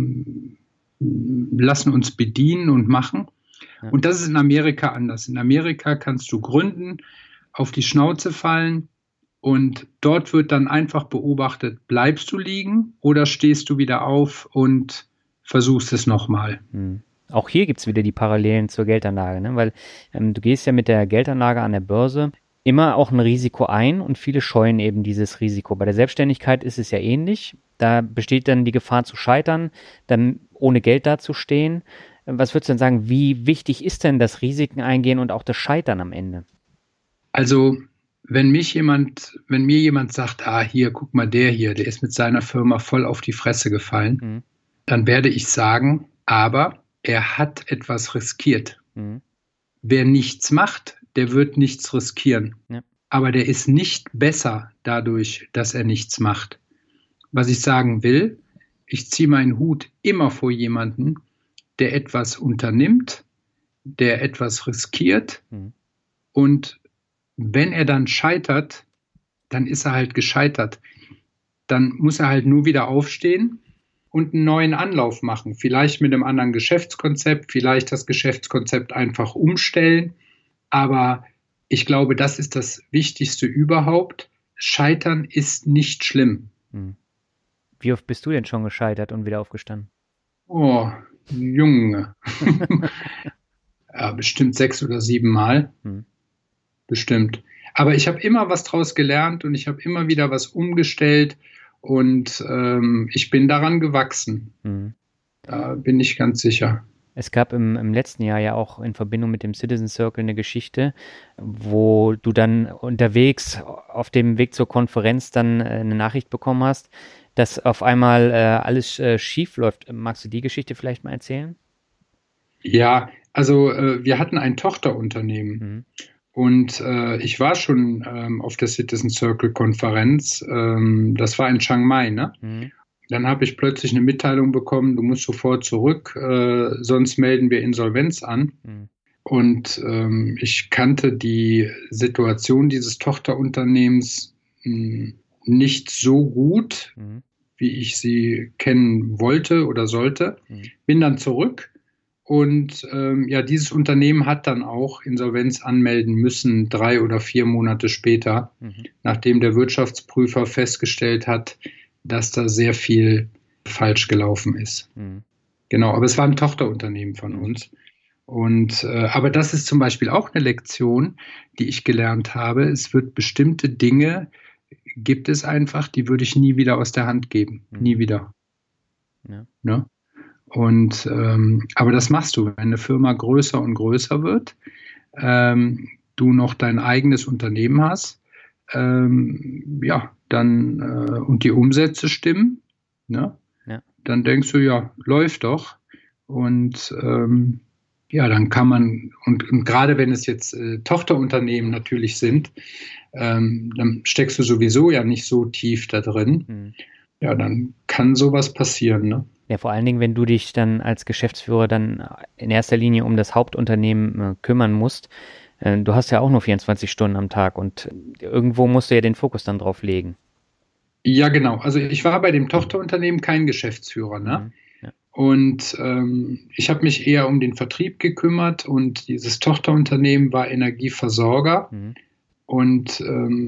lassen uns bedienen und machen. Ja. Und das ist in Amerika anders. In Amerika kannst du gründen, auf die Schnauze fallen und dort wird dann einfach beobachtet, bleibst du liegen oder stehst du wieder auf und versuchst es nochmal. Auch hier gibt es wieder die Parallelen zur Geldanlage, ne? Weil du gehst ja mit der Geldanlage an der Börse immer auch ein Risiko ein und viele scheuen eben dieses Risiko. Bei der Selbstständigkeit ist es ja ähnlich. Da besteht dann die Gefahr zu scheitern, dann ohne Geld dazustehen. Was würdest du denn sagen, wie wichtig ist denn das Risiken eingehen und auch das Scheitern am Ende? Also wenn mir jemand sagt, hier, guck mal, der ist mit seiner Firma voll auf die Fresse gefallen, dann werde ich sagen, aber er hat etwas riskiert. Wer nichts macht, der wird nichts riskieren. Ja. Aber der ist nicht besser dadurch, dass er nichts macht. Was ich sagen will, ich ziehe meinen Hut immer vor jemanden, der etwas unternimmt, der etwas riskiert und wenn er dann scheitert, dann ist er halt gescheitert. Dann muss er halt nur wieder aufstehen und einen neuen Anlauf machen. Vielleicht mit einem anderen Geschäftskonzept, vielleicht das Geschäftskonzept einfach umstellen. Aber ich glaube, das ist das Wichtigste überhaupt. Scheitern ist nicht schlimm. Wie oft bist du denn schon gescheitert und wieder aufgestanden? Oh, Junge. Ja, bestimmt 6 oder 7 Mal. Bestimmt. Aber ich habe immer was draus gelernt und ich habe immer wieder was umgestellt und ich bin daran gewachsen. Da bin ich ganz sicher. Es gab im letzten Jahr ja auch in Verbindung mit dem Citizen Circle eine Geschichte, wo du dann unterwegs auf dem Weg zur Konferenz dann eine Nachricht bekommen hast, dass auf einmal alles schief läuft. Magst du die Geschichte vielleicht mal erzählen? Ja, also wir hatten ein Tochterunternehmen und ich war schon auf der Citizen Circle Konferenz. Das war in Chiang Mai, ne? Dann habe ich plötzlich eine Mitteilung bekommen, du musst sofort zurück, sonst melden wir Insolvenz an. Und ich kannte die Situation dieses Tochterunternehmens nicht so gut, wie ich sie kennen wollte oder sollte. Bin dann zurück und dieses Unternehmen hat dann auch Insolvenz anmelden müssen, 3 oder 4 Monate später, nachdem der Wirtschaftsprüfer festgestellt hat, dass da sehr viel falsch gelaufen ist. Genau, aber es war ein Tochterunternehmen von uns. Und aber das ist zum Beispiel auch eine Lektion, die ich gelernt habe. Es wird bestimmte Dinge, gibt es einfach, die würde ich nie wieder aus der Hand geben. Nie wieder. Ja. Ne? Und aber das machst du, wenn eine Firma größer und größer wird, du noch dein eigenes Unternehmen hast, dann und die Umsätze stimmen, ne? Ja. Dann denkst du, ja, läuft doch. Und dann kann man, und gerade wenn es jetzt Tochterunternehmen natürlich sind, dann steckst du sowieso ja nicht so tief da drin. Ja, dann kann sowas passieren, ne? Ja, vor allen Dingen, wenn du dich dann als Geschäftsführer dann in erster Linie um das Hauptunternehmen kümmern musst. Du hast ja auch nur 24 Stunden am Tag und irgendwo musst du ja den Fokus dann drauf legen. Ja, genau. Also ich war bei dem Tochterunternehmen kein Geschäftsführer, ne? Ja. Und ich habe mich eher um den Vertrieb gekümmert und dieses Tochterunternehmen war Energieversorger. Und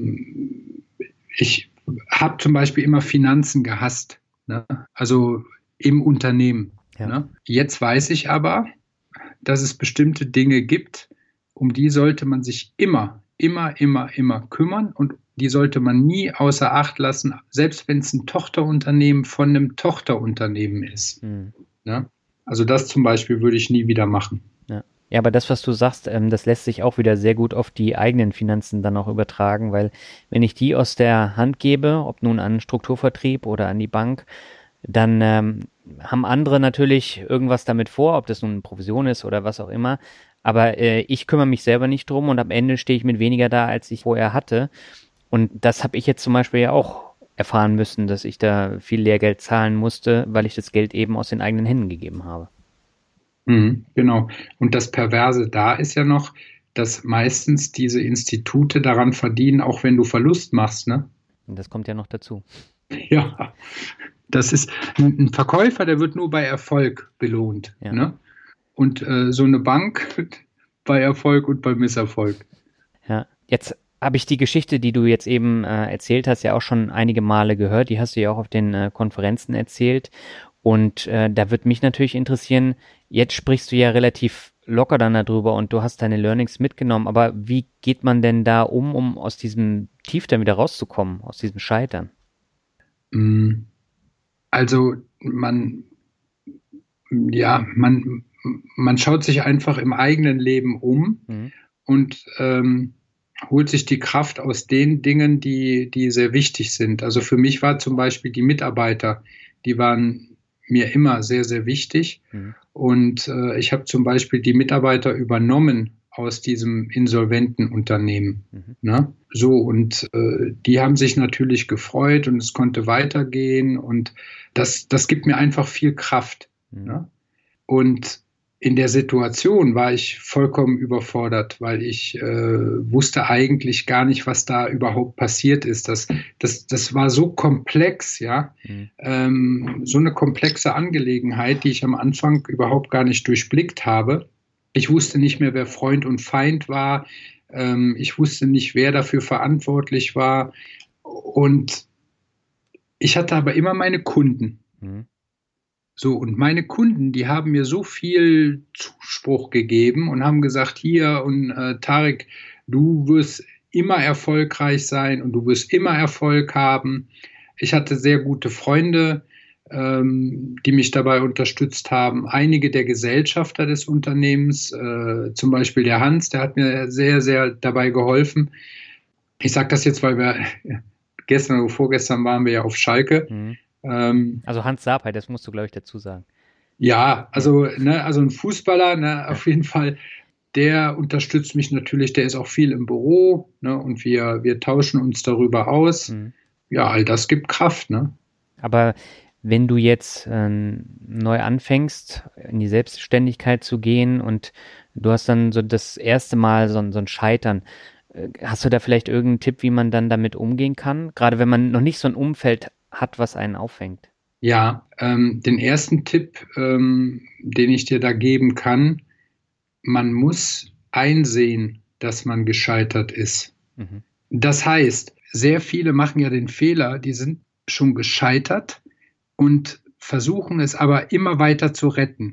ich habe zum Beispiel immer Finanzen gehasst, ne? Also im Unternehmen. Ja. Ne? Jetzt weiß ich aber, dass es bestimmte Dinge gibt, um die sollte man sich immer kümmern und die sollte man nie außer Acht lassen, selbst wenn es ein Tochterunternehmen von einem Tochterunternehmen ist. Ne? Also das zum Beispiel würde ich nie wieder machen. Ja, aber das, was du sagst, das lässt sich auch wieder sehr gut auf die eigenen Finanzen dann auch übertragen, weil wenn ich die aus der Hand gebe, ob nun an Strukturvertrieb oder an die Bank, dann haben andere natürlich irgendwas damit vor, ob das nun eine Provision ist oder was auch immer. Aber ich kümmere mich selber nicht drum und am Ende stehe ich mit weniger da, als ich vorher hatte. Und das habe ich jetzt zum Beispiel ja auch erfahren müssen, dass ich da viel Lehrgeld zahlen musste, weil ich das Geld eben aus den eigenen Händen gegeben habe. Genau. Und das Perverse da ist ja noch, dass meistens diese Institute daran verdienen, auch wenn du Verlust machst, ne? Und das kommt ja noch dazu. Ja, das ist ein Verkäufer, der wird nur bei Erfolg belohnt. Ja. Ne? Und so eine Bank bei Erfolg und bei Misserfolg. Ja, jetzt habe ich die Geschichte, die du jetzt eben erzählt hast, ja auch schon einige Male gehört. Die hast du ja auch auf den Konferenzen erzählt. Und da würde mich natürlich interessieren, jetzt sprichst du ja relativ locker dann darüber und du hast deine Learnings mitgenommen. Aber wie geht man denn da um aus diesem Tief dann wieder rauszukommen, aus diesem Scheitern? Also man schaut sich einfach im eigenen Leben um und holt sich die Kraft aus den Dingen, die sehr wichtig sind. Also für mich war zum Beispiel die Mitarbeiter, die waren mir immer sehr, sehr wichtig. Und ich habe zum Beispiel die Mitarbeiter übernommen aus diesem insolventen Unternehmen. Ne? So, und die haben sich natürlich gefreut und es konnte weitergehen und das gibt mir einfach viel Kraft. Ne? Und in der Situation war ich vollkommen überfordert, weil ich wusste eigentlich gar nicht, was da überhaupt passiert ist. Das war so komplex, ja, so eine komplexe Angelegenheit, die ich am Anfang überhaupt gar nicht durchblickt habe. Ich wusste nicht mehr, wer Freund und Feind war. Ich wusste nicht, wer dafür verantwortlich war. Und ich hatte aber immer meine Kunden. So, und meine Kunden, die haben mir so viel Zuspruch gegeben und haben gesagt, hier und Tarek, du wirst immer erfolgreich sein und du wirst immer Erfolg haben. Ich hatte sehr gute Freunde, die mich dabei unterstützt haben. Einige der Gesellschafter des Unternehmens, zum Beispiel der Hans, der hat mir sehr, sehr dabei geholfen. Ich sage das jetzt, weil wir gestern oder vorgestern waren wir ja auf Schalke. Also Hans Sapai, das musst du, glaube ich, dazu sagen. Ja, also ein Fußballer, ne, auf jeden Fall, der unterstützt mich natürlich, der ist auch viel im Büro, ne, und wir tauschen uns darüber aus. Ja, all das gibt Kraft, ne? Aber wenn du jetzt neu anfängst, in die Selbstständigkeit zu gehen und du hast dann so das erste Mal so ein Scheitern, hast du da vielleicht irgendeinen Tipp, wie man dann damit umgehen kann? Gerade wenn man noch nicht so ein Umfeld hat, was einen auffängt. Ja, den ersten Tipp, den ich dir da geben kann, man muss einsehen, dass man gescheitert ist. Das heißt, sehr viele machen ja den Fehler, die sind schon gescheitert und versuchen es aber immer weiter zu retten.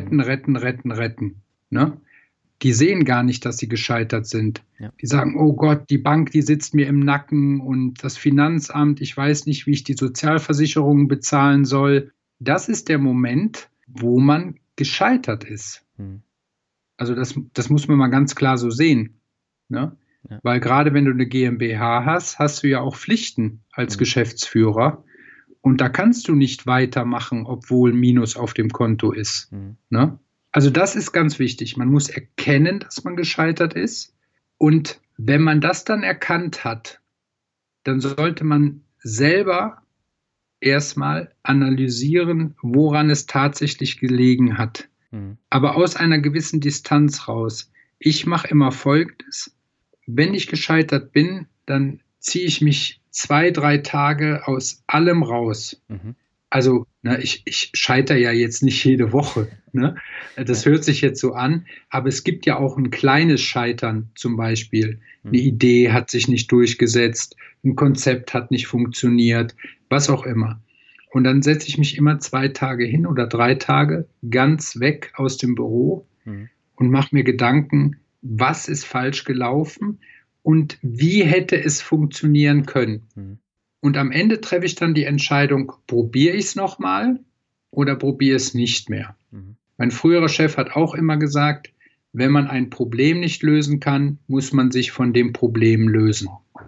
Retten. Ne? Die sehen gar nicht, dass sie gescheitert sind. Ja. Die sagen, oh Gott, die Bank, die sitzt mir im Nacken und das Finanzamt, ich weiß nicht, wie ich die Sozialversicherungen bezahlen soll. Das ist der Moment, wo man gescheitert ist. Also das muss man mal ganz klar so sehen. Ne? Ja. Weil gerade wenn du eine GmbH hast, hast du ja auch Pflichten als Geschäftsführer. Und da kannst du nicht weitermachen, obwohl Minus auf dem Konto ist. Ne? Also das ist ganz wichtig. Man muss erkennen, dass man gescheitert ist. Und wenn man das dann erkannt hat, dann sollte man selber erstmal analysieren, woran es tatsächlich gelegen hat. Aber aus einer gewissen Distanz raus. Ich mache immer Folgendes. Wenn ich gescheitert bin, dann ziehe ich mich 2-3 Tage aus allem raus. Also ich scheitere ja jetzt nicht jede Woche. Ne? Das hört sich jetzt so an, aber es gibt ja auch ein kleines Scheitern zum Beispiel. Eine Idee hat sich nicht durchgesetzt, ein Konzept hat nicht funktioniert, was auch immer. Und dann setze ich mich immer 2 Tage hin oder 3 Tage ganz weg aus dem Büro und mache mir Gedanken, was ist falsch gelaufen und wie hätte es funktionieren können. Und am Ende treffe ich dann die Entscheidung, probiere ich es nochmal oder probiere es nicht mehr. Mein früherer Chef hat auch immer gesagt, wenn man ein Problem nicht lösen kann, muss man sich von dem Problem lösen.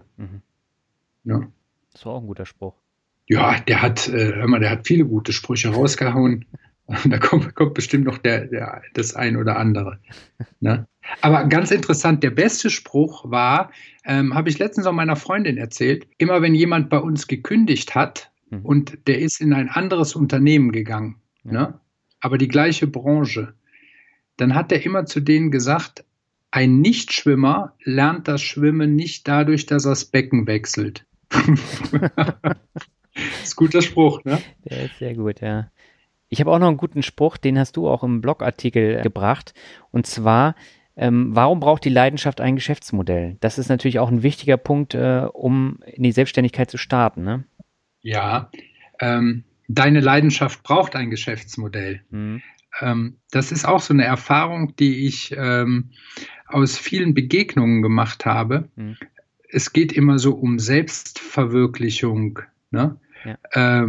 Ja. Das war auch ein guter Spruch. Ja, der hat viele gute Sprüche rausgehauen. Da kommt bestimmt noch das ein oder andere. Ne? Aber ganz interessant, der beste Spruch war, habe ich letztens auch meiner Freundin erzählt, immer wenn jemand bei uns gekündigt hat und der ist in ein anderes Unternehmen gegangen, ne? Aber die gleiche Branche, dann hat er immer zu denen gesagt, ein Nichtschwimmer lernt das Schwimmen nicht dadurch, dass er das Becken wechselt. Ist ein guter Spruch, ne? Der ist sehr gut, ja. Ich habe auch noch einen guten Spruch, den hast du auch im Blogartikel gebracht. Und zwar, warum braucht die Leidenschaft ein Geschäftsmodell? Das ist natürlich auch ein wichtiger Punkt, um in die Selbstständigkeit zu starten, ne? Ja, deine Leidenschaft braucht ein Geschäftsmodell. Mhm. Das ist auch so eine Erfahrung, die ich aus vielen Begegnungen gemacht habe. Mhm. Es geht immer so um Selbstverwirklichung, ne? Ja.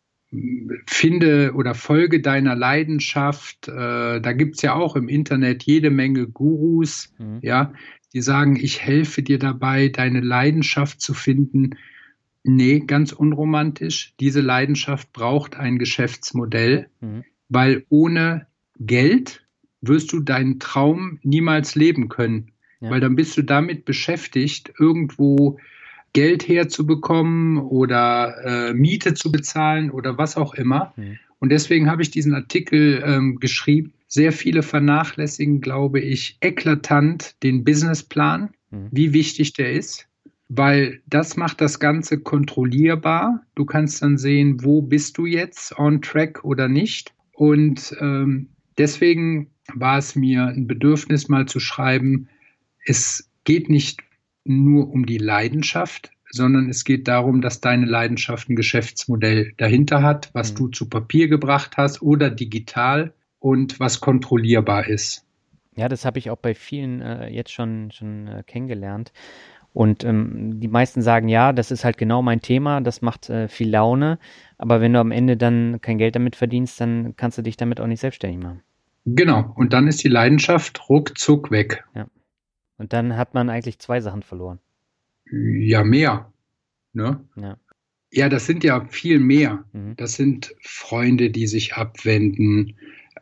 Finde oder folge deiner Leidenschaft. Da gibt es ja auch im Internet jede Menge Gurus, ja, die sagen, ich helfe dir dabei, deine Leidenschaft zu finden. Nee, ganz unromantisch. Diese Leidenschaft braucht ein Geschäftsmodell, weil ohne Geld wirst du deinen Traum niemals leben können, weil dann bist du damit beschäftigt, irgendwo Geld herzubekommen oder Miete zu bezahlen oder was auch immer. Und deswegen habe ich diesen Artikel geschrieben. Sehr viele vernachlässigen, glaube ich, eklatant den Businessplan, wie wichtig der ist, weil das macht das Ganze kontrollierbar. Du kannst dann sehen, wo bist du jetzt, on track oder nicht. Und deswegen war es mir ein Bedürfnis, mal zu schreiben, es geht nicht nur um die Leidenschaft, sondern es geht darum, dass deine Leidenschaft ein Geschäftsmodell dahinter hat, was du zu Papier gebracht hast oder digital und was kontrollierbar ist. Ja, das habe ich auch bei vielen jetzt schon kennengelernt. Und die meisten sagen, ja, das ist halt genau mein Thema, das macht viel Laune, aber wenn du am Ende dann kein Geld damit verdienst, dann kannst du dich damit auch nicht selbstständig machen. Genau, und dann ist die Leidenschaft ruckzuck weg. Ja. Und dann hat man eigentlich 2 Sachen verloren. Ja, mehr. Ne? Ja, das sind ja viel mehr. Das sind Freunde, die sich abwenden.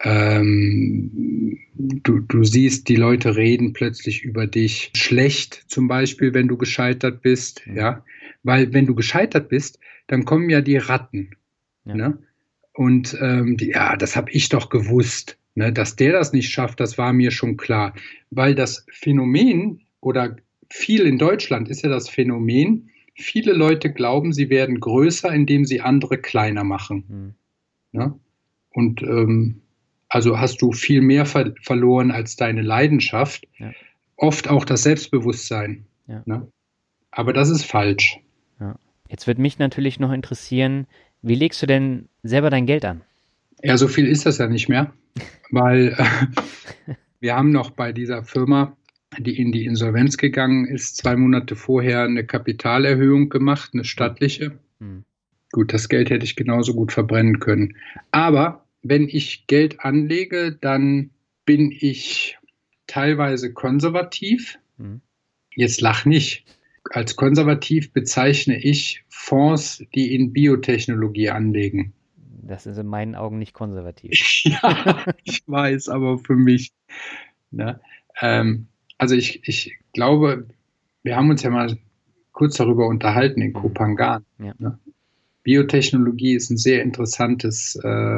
Du siehst, die Leute reden plötzlich über dich schlecht, zum Beispiel, wenn du gescheitert bist. Ja? Weil wenn du gescheitert bist, dann kommen ja die Ratten. Ja. Ne? Und das habe ich doch gewusst. Ne, dass der das nicht schafft, das war mir schon klar. Weil das Phänomen oder viel in Deutschland ist ja das Phänomen, viele Leute glauben, sie werden größer, indem sie andere kleiner machen. Ne? Und also hast du viel mehr verloren als deine Leidenschaft. Ja. Oft auch das Selbstbewusstsein. Ja. Ne? Aber das ist falsch. Ja. Jetzt würde mich natürlich noch interessieren, wie legst du denn selber dein Geld an? Ja, so viel ist das ja nicht mehr, weil wir haben noch bei dieser Firma, die in die Insolvenz gegangen ist, 2 Monate vorher eine Kapitalerhöhung gemacht, eine stattliche. Gut, das Geld hätte ich genauso gut verbrennen können. Aber wenn ich Geld anlege, dann bin ich teilweise konservativ. Jetzt lach nicht. Als konservativ bezeichne ich Fonds, die in Biotechnologie anlegen. Das ist in meinen Augen nicht konservativ. Ja, ich weiß, aber für mich. Ne? Also ich glaube, wir haben uns ja mal kurz darüber unterhalten in Kopangan. Ja. Ne? Biotechnologie ist ein sehr interessantes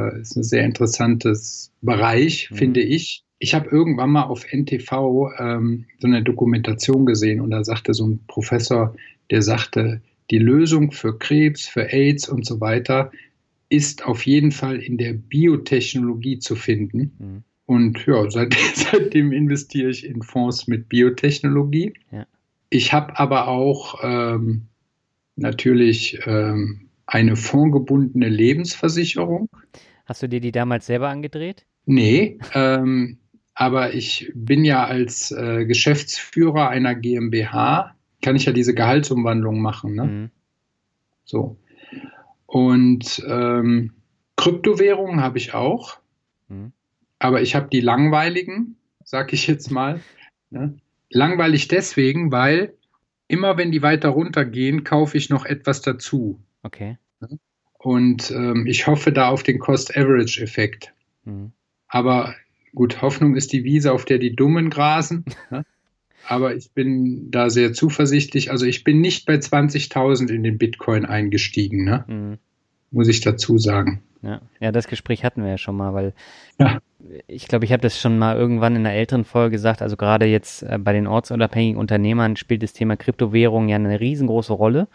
Bereich, finde ich. Ich habe irgendwann mal auf NTV so eine Dokumentation gesehen und da sagte so ein Professor, der sagte, die Lösung für Krebs, für AIDS und so weiter ist auf jeden Fall in der Biotechnologie zu finden. Und ja, seitdem investiere ich in Fonds mit Biotechnologie. Ja. Ich habe aber auch natürlich eine fondgebundene Lebensversicherung. Hast du dir die damals selber angedreht? Nee, aber ich bin ja als Geschäftsführer einer GmbH, kann ich ja diese Gehaltsumwandlung machen. Ne? So. Und Kryptowährungen habe ich auch, aber ich habe die langweiligen, sag ich jetzt mal. Ne? Langweilig deswegen, weil immer wenn die weiter runtergehen, kaufe ich noch etwas dazu. Okay. Und ich hoffe da auf den Cost-Average-Effekt. Aber gut, Hoffnung ist die Wiese, auf der die Dummen grasen. Ne? Aber ich bin da sehr zuversichtlich. Also ich bin nicht bei 20.000 in den Bitcoin eingestiegen, ne? Muss ich dazu sagen. Ja, das Gespräch hatten wir ja schon mal, weil ich glaube, ich habe das schon mal irgendwann in einer älteren Folge gesagt, also gerade jetzt bei den ortsunabhängigen Unternehmern spielt das Thema Kryptowährung ja eine riesengroße Rolle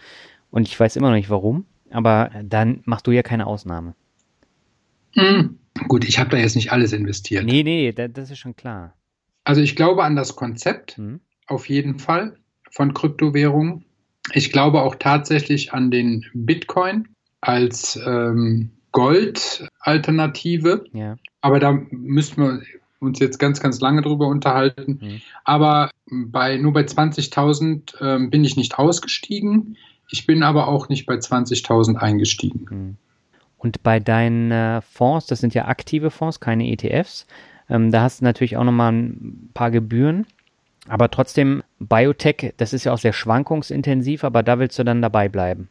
Und ich weiß immer noch nicht warum, aber dann machst du ja keine Ausnahme. Gut, ich habe da jetzt nicht alles investiert. Nee, das ist schon klar. Also ich glaube an das Konzept, auf jeden Fall, von Kryptowährungen. Ich glaube auch tatsächlich an den Bitcoin als Gold-Alternative. Ja. Aber da müssten wir uns jetzt ganz, ganz lange drüber unterhalten. Aber nur bei 20.000 bin ich nicht ausgestiegen. Ich bin aber auch nicht bei 20.000 eingestiegen. Und bei deinen Fonds, das sind ja aktive Fonds, keine ETFs, da hast du natürlich auch nochmal ein paar Gebühren. Aber trotzdem, Biotech, das ist ja auch sehr schwankungsintensiv, aber da willst du dann dabei bleiben.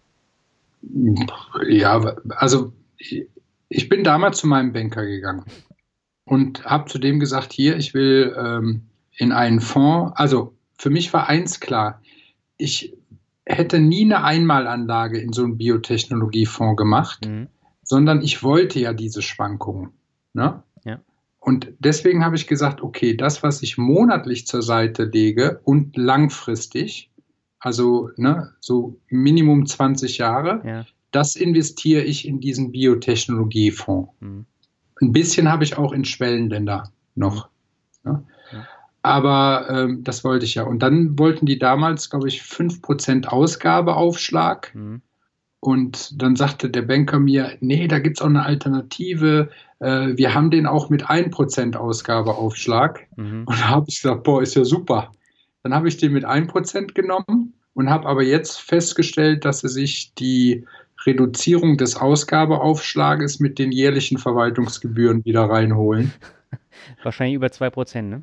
Ja, also ich bin damals zu meinem Banker gegangen und habe zu dem gesagt, hier, ich will in einen Fonds, also für mich war eins klar, ich hätte nie eine Einmalanlage in so einen Biotechnologiefonds gemacht, sondern ich wollte ja diese Schwankungen. Ne? Ja. Und deswegen habe ich gesagt, okay, das, was ich monatlich zur Seite lege und langfristig, also so Minimum 20 Jahre, das investiere ich in diesen Biotechnologiefonds. Ein bisschen habe ich auch in Schwellenländer noch. Ne? Ja. Aber das wollte ich ja. Und dann wollten die damals, glaube ich, 5% Ausgabeaufschlag. Und dann sagte der Banker mir, nee, da gibt es auch eine Alternative. Wir haben den auch mit 1% Ausgabeaufschlag. Und da habe ich gesagt, boah, ist ja super. Dann habe ich den mit 1% genommen und habe aber jetzt festgestellt, dass sie sich die Reduzierung des Ausgabeaufschlages mit den jährlichen Verwaltungsgebühren wieder reinholen. Wahrscheinlich über 2%, ne?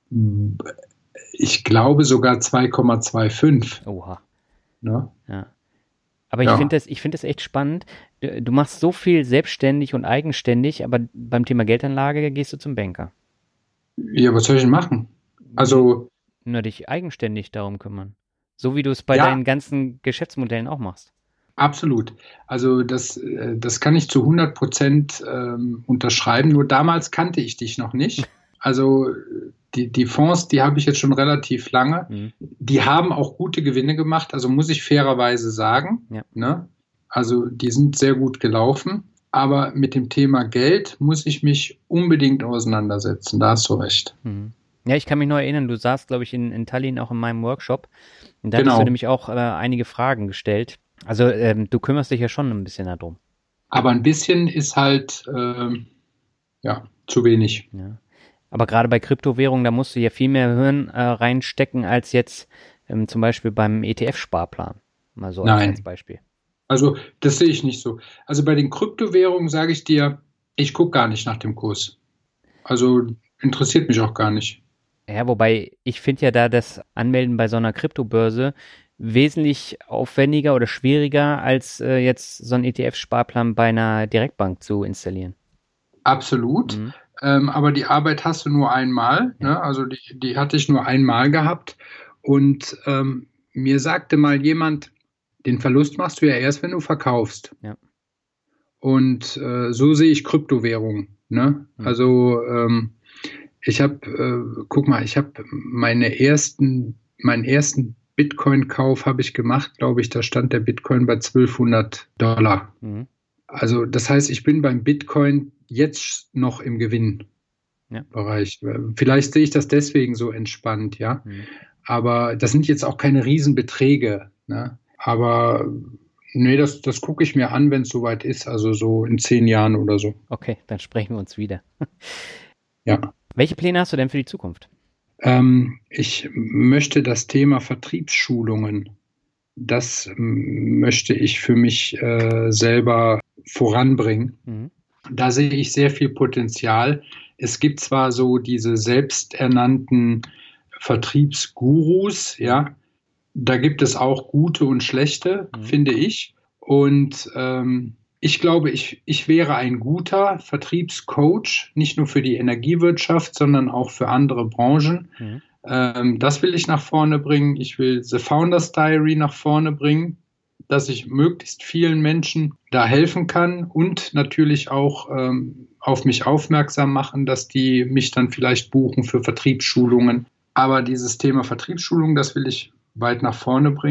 Ich glaube sogar 2,25. Oha. Ne? Ja. Aber ich finde das echt spannend. Du machst so viel selbstständig und eigenständig, aber beim Thema Geldanlage gehst du zum Banker. Ja, was soll ich denn machen? Also. Nur dich eigenständig darum kümmern. So wie du es bei deinen ganzen Geschäftsmodellen auch machst. Absolut. Also das kann ich zu 100% unterschreiben. Nur damals kannte ich dich noch nicht. Also die Fonds, die habe ich jetzt schon relativ lange. Die haben auch gute Gewinne gemacht, also muss ich fairerweise sagen. Ja. Ne? Also die sind sehr gut gelaufen. Aber mit dem Thema Geld muss ich mich unbedingt auseinandersetzen. Da hast du recht. Ja, ich kann mich noch erinnern, du saßt, glaube ich, in Tallinn auch in meinem Workshop. Und da hast du nämlich auch einige Fragen gestellt. Also du kümmerst dich ja schon ein bisschen darum. Aber ein bisschen ist halt zu wenig. Ja. Aber gerade bei Kryptowährungen, da musst du ja viel mehr Hirn reinstecken als jetzt zum Beispiel beim ETF-Sparplan. Mal so als Beispiel. Also das sehe ich nicht so. Also bei den Kryptowährungen sage ich dir, ich gucke gar nicht nach dem Kurs. Also interessiert mich auch gar nicht. Ja, wobei ich finde ja da das Anmelden bei so einer Kryptobörse wesentlich aufwendiger oder schwieriger, als jetzt so einen ETF-Sparplan bei einer Direktbank zu installieren. Absolut. Aber die Arbeit hast du nur einmal. Ja. Ne? Also die hatte ich nur einmal gehabt. Und mir sagte mal jemand, den Verlust machst du ja erst, wenn du verkaufst. Ja. Und so sehe ich Kryptowährungen. Ne? Also ich habe, guck mal, ich habe meinen ersten Bitcoin-Kauf habe ich gemacht, glaube ich, da stand der Bitcoin bei $1200. Also das heißt, ich bin beim Bitcoin jetzt noch im Gewinnbereich. Ja. Vielleicht sehe ich das deswegen so entspannt, ja. Aber das sind jetzt auch keine Riesenbeträge, ne? Aber nee, das gucke ich mir an, wenn es soweit ist, also so in 10 Jahren oder so. Okay, dann sprechen wir uns wieder. Ja. Welche Pläne hast du denn für die Zukunft? Ich möchte das Thema Vertriebsschulungen, das möchte ich für mich selber voranbringen. Da sehe ich sehr viel Potenzial. Es gibt zwar so diese selbsternannten Vertriebsgurus, ja, da gibt es auch gute und schlechte, finde ich. Und ich glaube, ich wäre ein guter Vertriebscoach, nicht nur für die Energiewirtschaft, sondern auch für andere Branchen. Das will ich nach vorne bringen. Ich will The Founders Diary nach vorne bringen, dass ich möglichst vielen Menschen da helfen kann und natürlich auch auf mich aufmerksam machen, dass die mich dann vielleicht buchen für Vertriebsschulungen. Aber dieses Thema Vertriebsschulung, das will ich weit nach vorne bringen.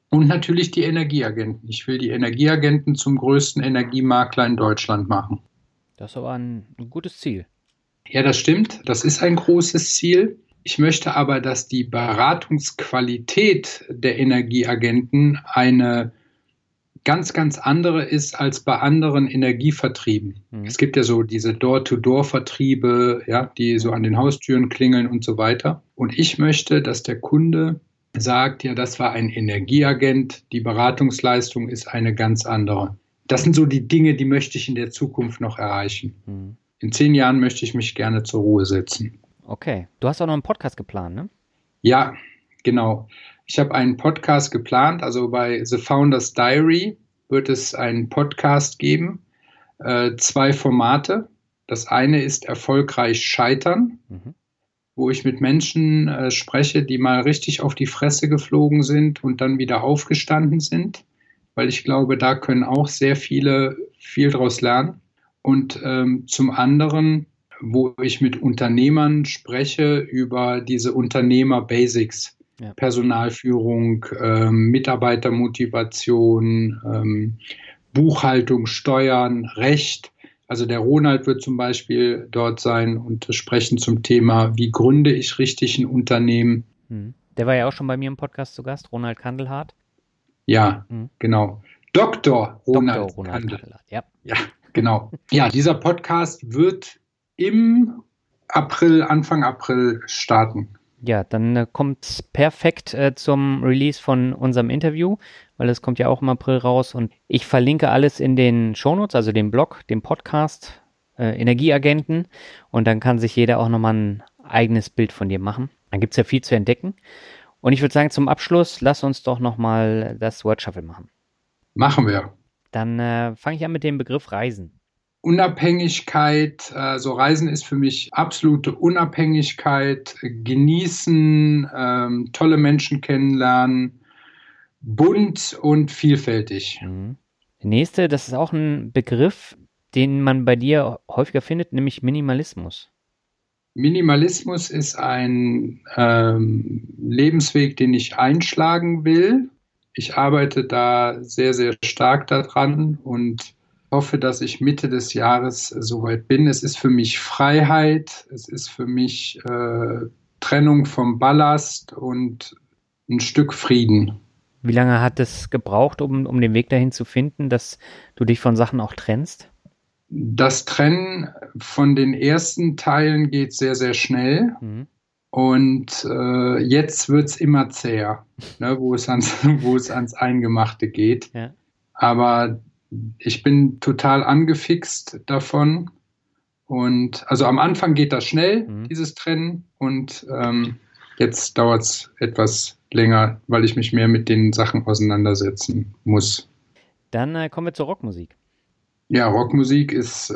Und natürlich die Energieagenten. Ich will die Energieagenten zum größten Energiemakler in Deutschland machen. Das ist aber ein gutes Ziel. Ja, das stimmt. Das ist ein großes Ziel. Ich möchte aber, dass die Beratungsqualität der Energieagenten eine ganz, ganz andere ist als bei anderen Energievertrieben. Es gibt ja so diese Door-to-Door-Vertriebe, ja, die so an den Haustüren klingeln und so weiter. Und ich möchte, dass der Kunde sagt, ja, das war ein Energieagent, die Beratungsleistung ist eine ganz andere. Das sind so die Dinge, die möchte ich in der Zukunft noch erreichen. In 10 Jahren möchte ich mich gerne zur Ruhe setzen. Okay. Du hast auch noch einen Podcast geplant, ne? Ja, genau. Ich habe einen Podcast geplant, also bei The Founders Diary wird es einen Podcast geben, 2 Formate. Das eine ist erfolgreich scheitern, wo ich mit Menschen spreche, die mal richtig auf die Fresse geflogen sind und dann wieder aufgestanden sind, weil ich glaube, da können auch sehr viele viel draus lernen. Und zum anderen, wo ich mit Unternehmern spreche über diese Unternehmer-Basics. Ja. Personalführung, Mitarbeitermotivation, Buchhaltung, Steuern, Recht. Also der Ronald wird zum Beispiel dort sein und sprechen zum Thema, wie gründe ich richtig ein Unternehmen. Der war ja auch schon bei mir im Podcast zu Gast, Ronald Kandelhardt. Ja, genau. Dr. Ronald Kandelhardt. Ja, genau. Ja, dieser Podcast wird im April, Anfang April starten. Ja, dann kommt es perfekt zum Release von unserem Interview, weil es kommt ja auch im April raus und ich verlinke alles in den Shownotes, also den Blog, den Podcast, Energieagenten und dann kann sich jeder auch nochmal ein eigenes Bild von dir machen. Dann gibt es ja viel zu entdecken und ich würde sagen, zum Abschluss, lass uns doch nochmal das Word Shuffle machen. Machen wir. Dann fange ich an mit dem Begriff Reisen. Unabhängigkeit, so Reisen ist für mich absolute Unabhängigkeit, genießen, tolle Menschen kennenlernen, bunt und vielfältig. Der nächste, das ist auch ein Begriff, den man bei dir häufiger findet, nämlich Minimalismus. Minimalismus ist ein Lebensweg, den ich einschlagen will. Ich arbeite da sehr, sehr stark daran und hoffe, dass ich Mitte des Jahres soweit bin. Es ist für mich Freiheit, es ist für mich Trennung vom Ballast und ein Stück Frieden. Wie lange hat es gebraucht, um den Weg dahin zu finden, dass du dich von Sachen auch trennst? Das Trennen von den ersten Teilen geht sehr, sehr schnell. Und jetzt wird es immer zäher, ne, wo es ans Eingemachte geht. Ja. Aber ich bin total angefixt davon und also am Anfang geht das schnell, dieses Trennen und jetzt dauert es etwas länger, weil ich mich mehr mit den Sachen auseinandersetzen muss. Dann kommen wir zur Rockmusik. Ja, Rockmusik ist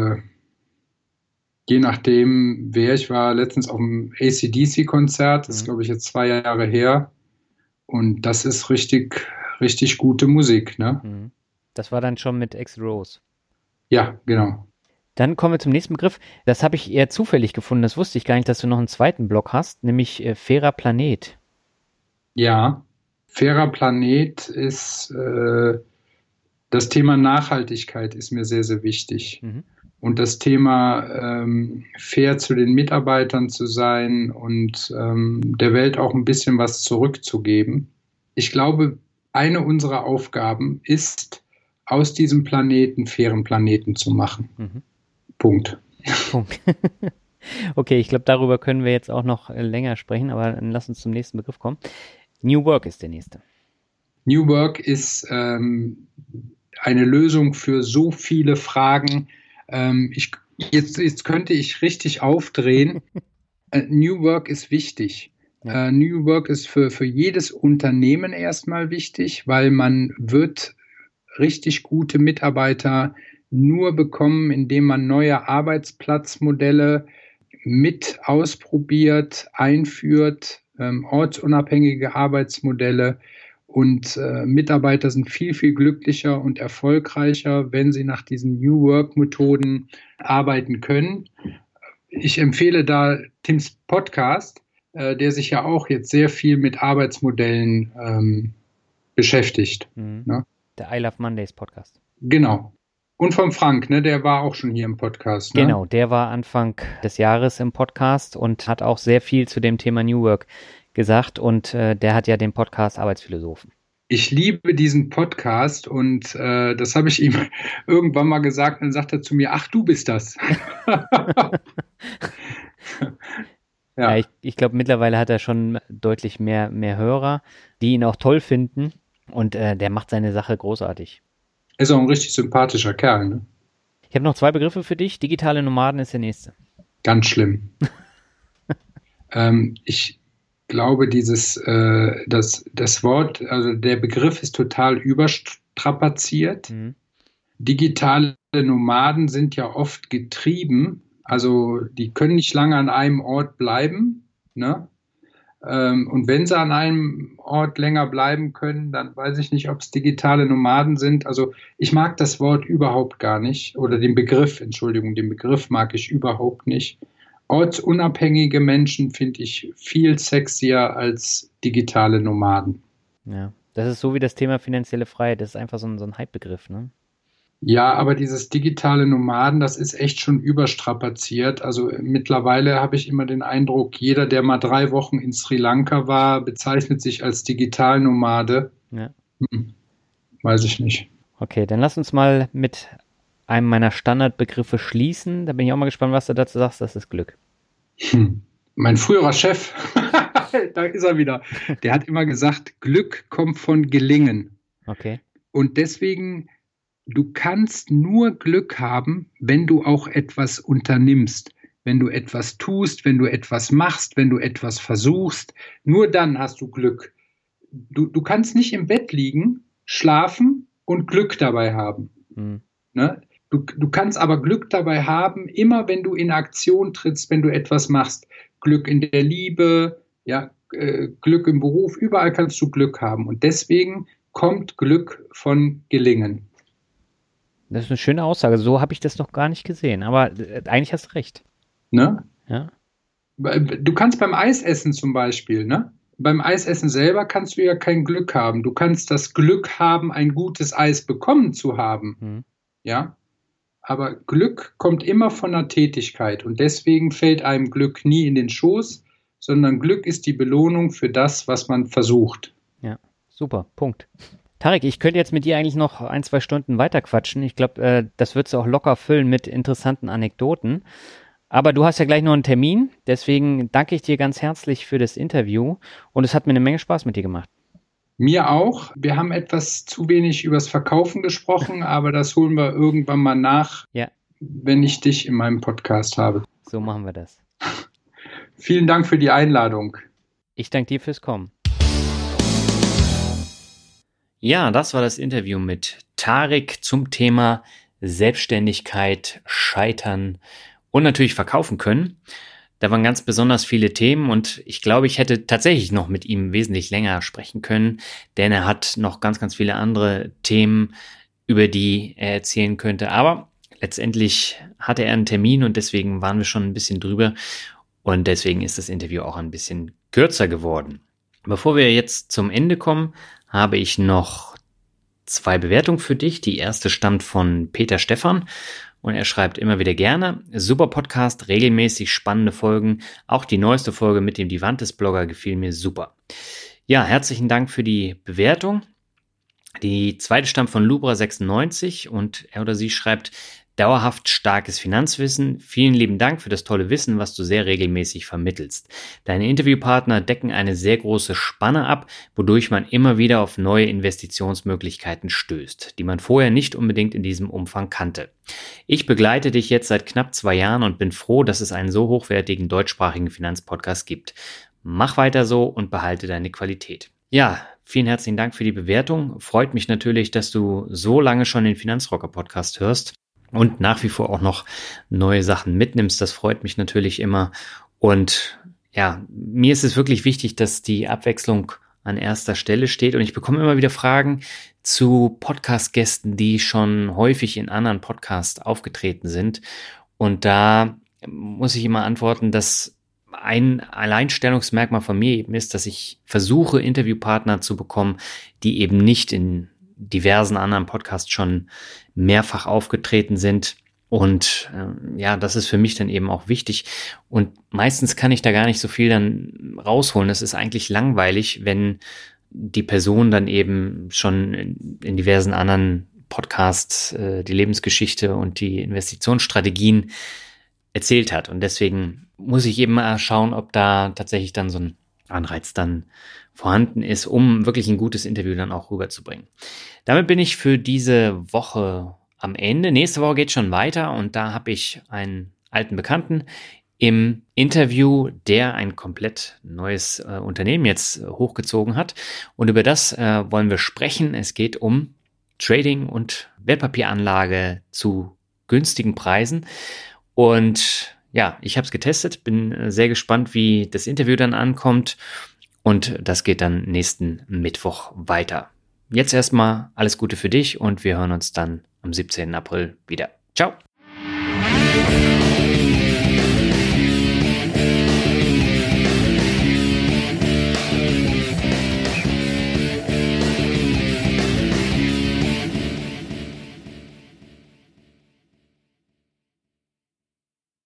je nachdem, wer ich war, letztens auf dem AC/DC-Konzert, das ist glaube ich jetzt 2 Jahre her und das ist richtig, richtig gute Musik, ne? Das war dann schon mit X-Rose. Ja, genau. Dann kommen wir zum nächsten Begriff. Das habe ich eher zufällig gefunden. Das wusste ich gar nicht, dass du noch einen zweiten Blog hast, nämlich Fairer Planet. Ja, Fairer Planet ist das Thema Nachhaltigkeit ist mir sehr, sehr wichtig. Und das Thema fair zu den Mitarbeitern zu sein und der Welt auch ein bisschen was zurückzugeben. Ich glaube, eine unserer Aufgaben ist, aus diesem Planeten fairen Planeten zu machen. Punkt. Okay, ich glaube, darüber können wir jetzt auch noch länger sprechen, aber dann lass uns zum nächsten Begriff kommen. New Work ist der nächste. New Work ist eine Lösung für so viele Fragen. Jetzt könnte ich richtig aufdrehen. New Work ist wichtig. Ja. New Work ist für jedes Unternehmen erstmal wichtig, weil man wird richtig gute Mitarbeiter nur bekommen, indem man neue Arbeitsplatzmodelle mit ausprobiert, einführt, ortsunabhängige Arbeitsmodelle und Mitarbeiter sind viel, viel glücklicher und erfolgreicher, wenn sie nach diesen New Work-Methoden arbeiten können. Ich empfehle da Tims Podcast, der sich ja auch jetzt sehr viel mit Arbeitsmodellen beschäftigt. Mhm. Ne? Der I Love Mondays Podcast. Genau. Und vom Frank, ne, der war auch schon hier im Podcast. Ne? Genau, der war Anfang des Jahres im Podcast und hat auch sehr viel zu dem Thema New Work gesagt und der hat ja den Podcast Arbeitsphilosophen. Ich liebe diesen Podcast und das habe ich ihm irgendwann mal gesagt und dann sagt er zu mir, ach, du bist das. Ja, ich glaube, mittlerweile hat er schon deutlich mehr Hörer, die ihn auch toll finden und der macht seine Sache großartig. Ist auch ein richtig sympathischer Kerl. Ne? Ich habe noch 2 Begriffe für dich. Digitale Nomaden ist der nächste. Ganz schlimm. Ich glaube, das Wort, also der Begriff ist total überstrapaziert. Mhm. Digitale Nomaden sind ja oft getrieben, also die können nicht lange an einem Ort bleiben, ne? Und wenn sie an einem Ort länger bleiben können, dann weiß ich nicht, ob es digitale Nomaden sind. Also ich mag das Wort überhaupt gar nicht, oder den Begriff mag ich überhaupt nicht. Ortsunabhängige Menschen finde ich viel sexier als digitale Nomaden. Ja, das ist so wie das Thema finanzielle Freiheit. Das ist einfach so ein Hype-Begriff, ne? Ja, aber dieses digitale Nomaden, das ist echt schon überstrapaziert. Also mittlerweile habe ich immer den Eindruck, jeder, der mal 3 Wochen in Sri Lanka war, bezeichnet sich als Digitalnomade. Ja. Weiß ich nicht. Okay, dann lass uns mal mit einem meiner Standardbegriffe schließen. Da bin ich auch mal gespannt, was du dazu sagst. Das ist Glück. Mein früherer Chef, da ist er wieder, der hat immer gesagt, Glück kommt von Gelingen. Okay. Und deswegen, du kannst nur Glück haben, wenn du auch etwas unternimmst, wenn du etwas tust, wenn du etwas machst, wenn du etwas versuchst. Nur dann hast du Glück. Du kannst nicht im Bett liegen, schlafen und Glück dabei haben. Ne? Du kannst aber Glück dabei haben, immer wenn du in Aktion trittst, wenn du etwas machst. Glück in der Liebe, ja, Glück im Beruf, überall kannst du Glück haben. Und deswegen kommt Glück von Gelingen. Das ist eine schöne Aussage. So habe ich das noch gar nicht gesehen. Aber eigentlich hast du recht. Ne? Ja. Du kannst beim Eisessen zum Beispiel, ne? Beim Eisessen selber kannst du ja kein Glück haben. Du kannst das Glück haben, ein gutes Eis bekommen zu haben. Ja? Aber Glück kommt immer von der Tätigkeit. Und deswegen fällt einem Glück nie in den Schoß, sondern Glück ist die Belohnung für das, was man versucht. Ja, super. Punkt. Tarek, ich könnte jetzt mit dir eigentlich noch 1-2 Stunden weiter quatschen. Ich glaube, das würdest du auch locker füllen mit interessanten Anekdoten. Aber du hast ja gleich noch einen Termin. Deswegen danke ich dir ganz herzlich für das Interview. Und es hat mir eine Menge Spaß mit dir gemacht. Mir auch. Wir haben etwas zu wenig übers Verkaufen gesprochen, aber das holen wir irgendwann mal nach, wenn ich dich in meinem Podcast habe. So machen wir das. Vielen Dank für die Einladung. Ich danke dir fürs Kommen. Ja, das war das Interview mit Tarek zum Thema Selbstständigkeit, Scheitern und natürlich verkaufen können. Da waren ganz besonders viele Themen und ich glaube, ich hätte tatsächlich noch mit ihm wesentlich länger sprechen können, denn er hat noch ganz, ganz viele andere Themen, über die er erzählen könnte. Aber letztendlich hatte er einen Termin und deswegen waren wir schon ein bisschen drüber und deswegen ist das Interview auch ein bisschen kürzer geworden. Bevor wir jetzt zum Ende kommen, habe ich noch 2 Bewertungen für dich. Die erste stammt von Peter Stephan und er schreibt immer wieder gerne: Super Podcast, regelmäßig spannende Folgen. Auch die neueste Folge mit dem Divantes-Blogger gefiel mir super. Ja, herzlichen Dank für die Bewertung. Die zweite stammt von Lubra96 und er oder sie schreibt: Dauerhaft starkes Finanzwissen. Vielen lieben Dank für das tolle Wissen, was du sehr regelmäßig vermittelst. Deine Interviewpartner decken eine sehr große Spanne ab, wodurch man immer wieder auf neue Investitionsmöglichkeiten stößt, die man vorher nicht unbedingt in diesem Umfang kannte. Ich begleite dich jetzt seit knapp 2 Jahren und bin froh, dass es einen so hochwertigen deutschsprachigen Finanzpodcast gibt. Mach weiter so und behalte deine Qualität. Ja, vielen herzlichen Dank für die Bewertung. Freut mich natürlich, dass du so lange schon den Finanzrocker-Podcast hörst und nach wie vor auch noch neue Sachen mitnimmst. Das freut mich natürlich immer. Und ja, mir ist es wirklich wichtig, dass die Abwechslung an erster Stelle steht. Und ich bekomme immer wieder Fragen zu Podcast-Gästen, die schon häufig in anderen Podcasts aufgetreten sind. Und da muss ich immer antworten, das ein Alleinstellungsmerkmal von mir eben ist, dass ich versuche, Interviewpartner zu bekommen, die eben nicht in diversen anderen Podcasts schon mehrfach aufgetreten sind. Und das ist für mich dann eben auch wichtig. Und meistens kann ich da gar nicht so viel dann rausholen. Es ist eigentlich langweilig, wenn die Person dann eben schon in diversen anderen Podcasts die Lebensgeschichte und die Investitionsstrategien erzählt hat. Und deswegen muss ich eben mal schauen, ob da tatsächlich dann so ein Anreiz dann vorhanden ist, um wirklich ein gutes Interview dann auch rüberzubringen. Damit bin ich für diese Woche am Ende. Nächste Woche geht schon weiter und da habe ich einen alten Bekannten im Interview, der ein komplett neues Unternehmen jetzt hochgezogen hat. Und über das wollen wir sprechen. Es geht um Trading und Wertpapieranlage zu günstigen Preisen. Und ja, ich habe es getestet, bin sehr gespannt, wie das Interview dann ankommt. Und das geht dann nächsten Mittwoch weiter. Jetzt erstmal alles Gute für dich und wir hören uns dann am 17. April wieder. Ciao!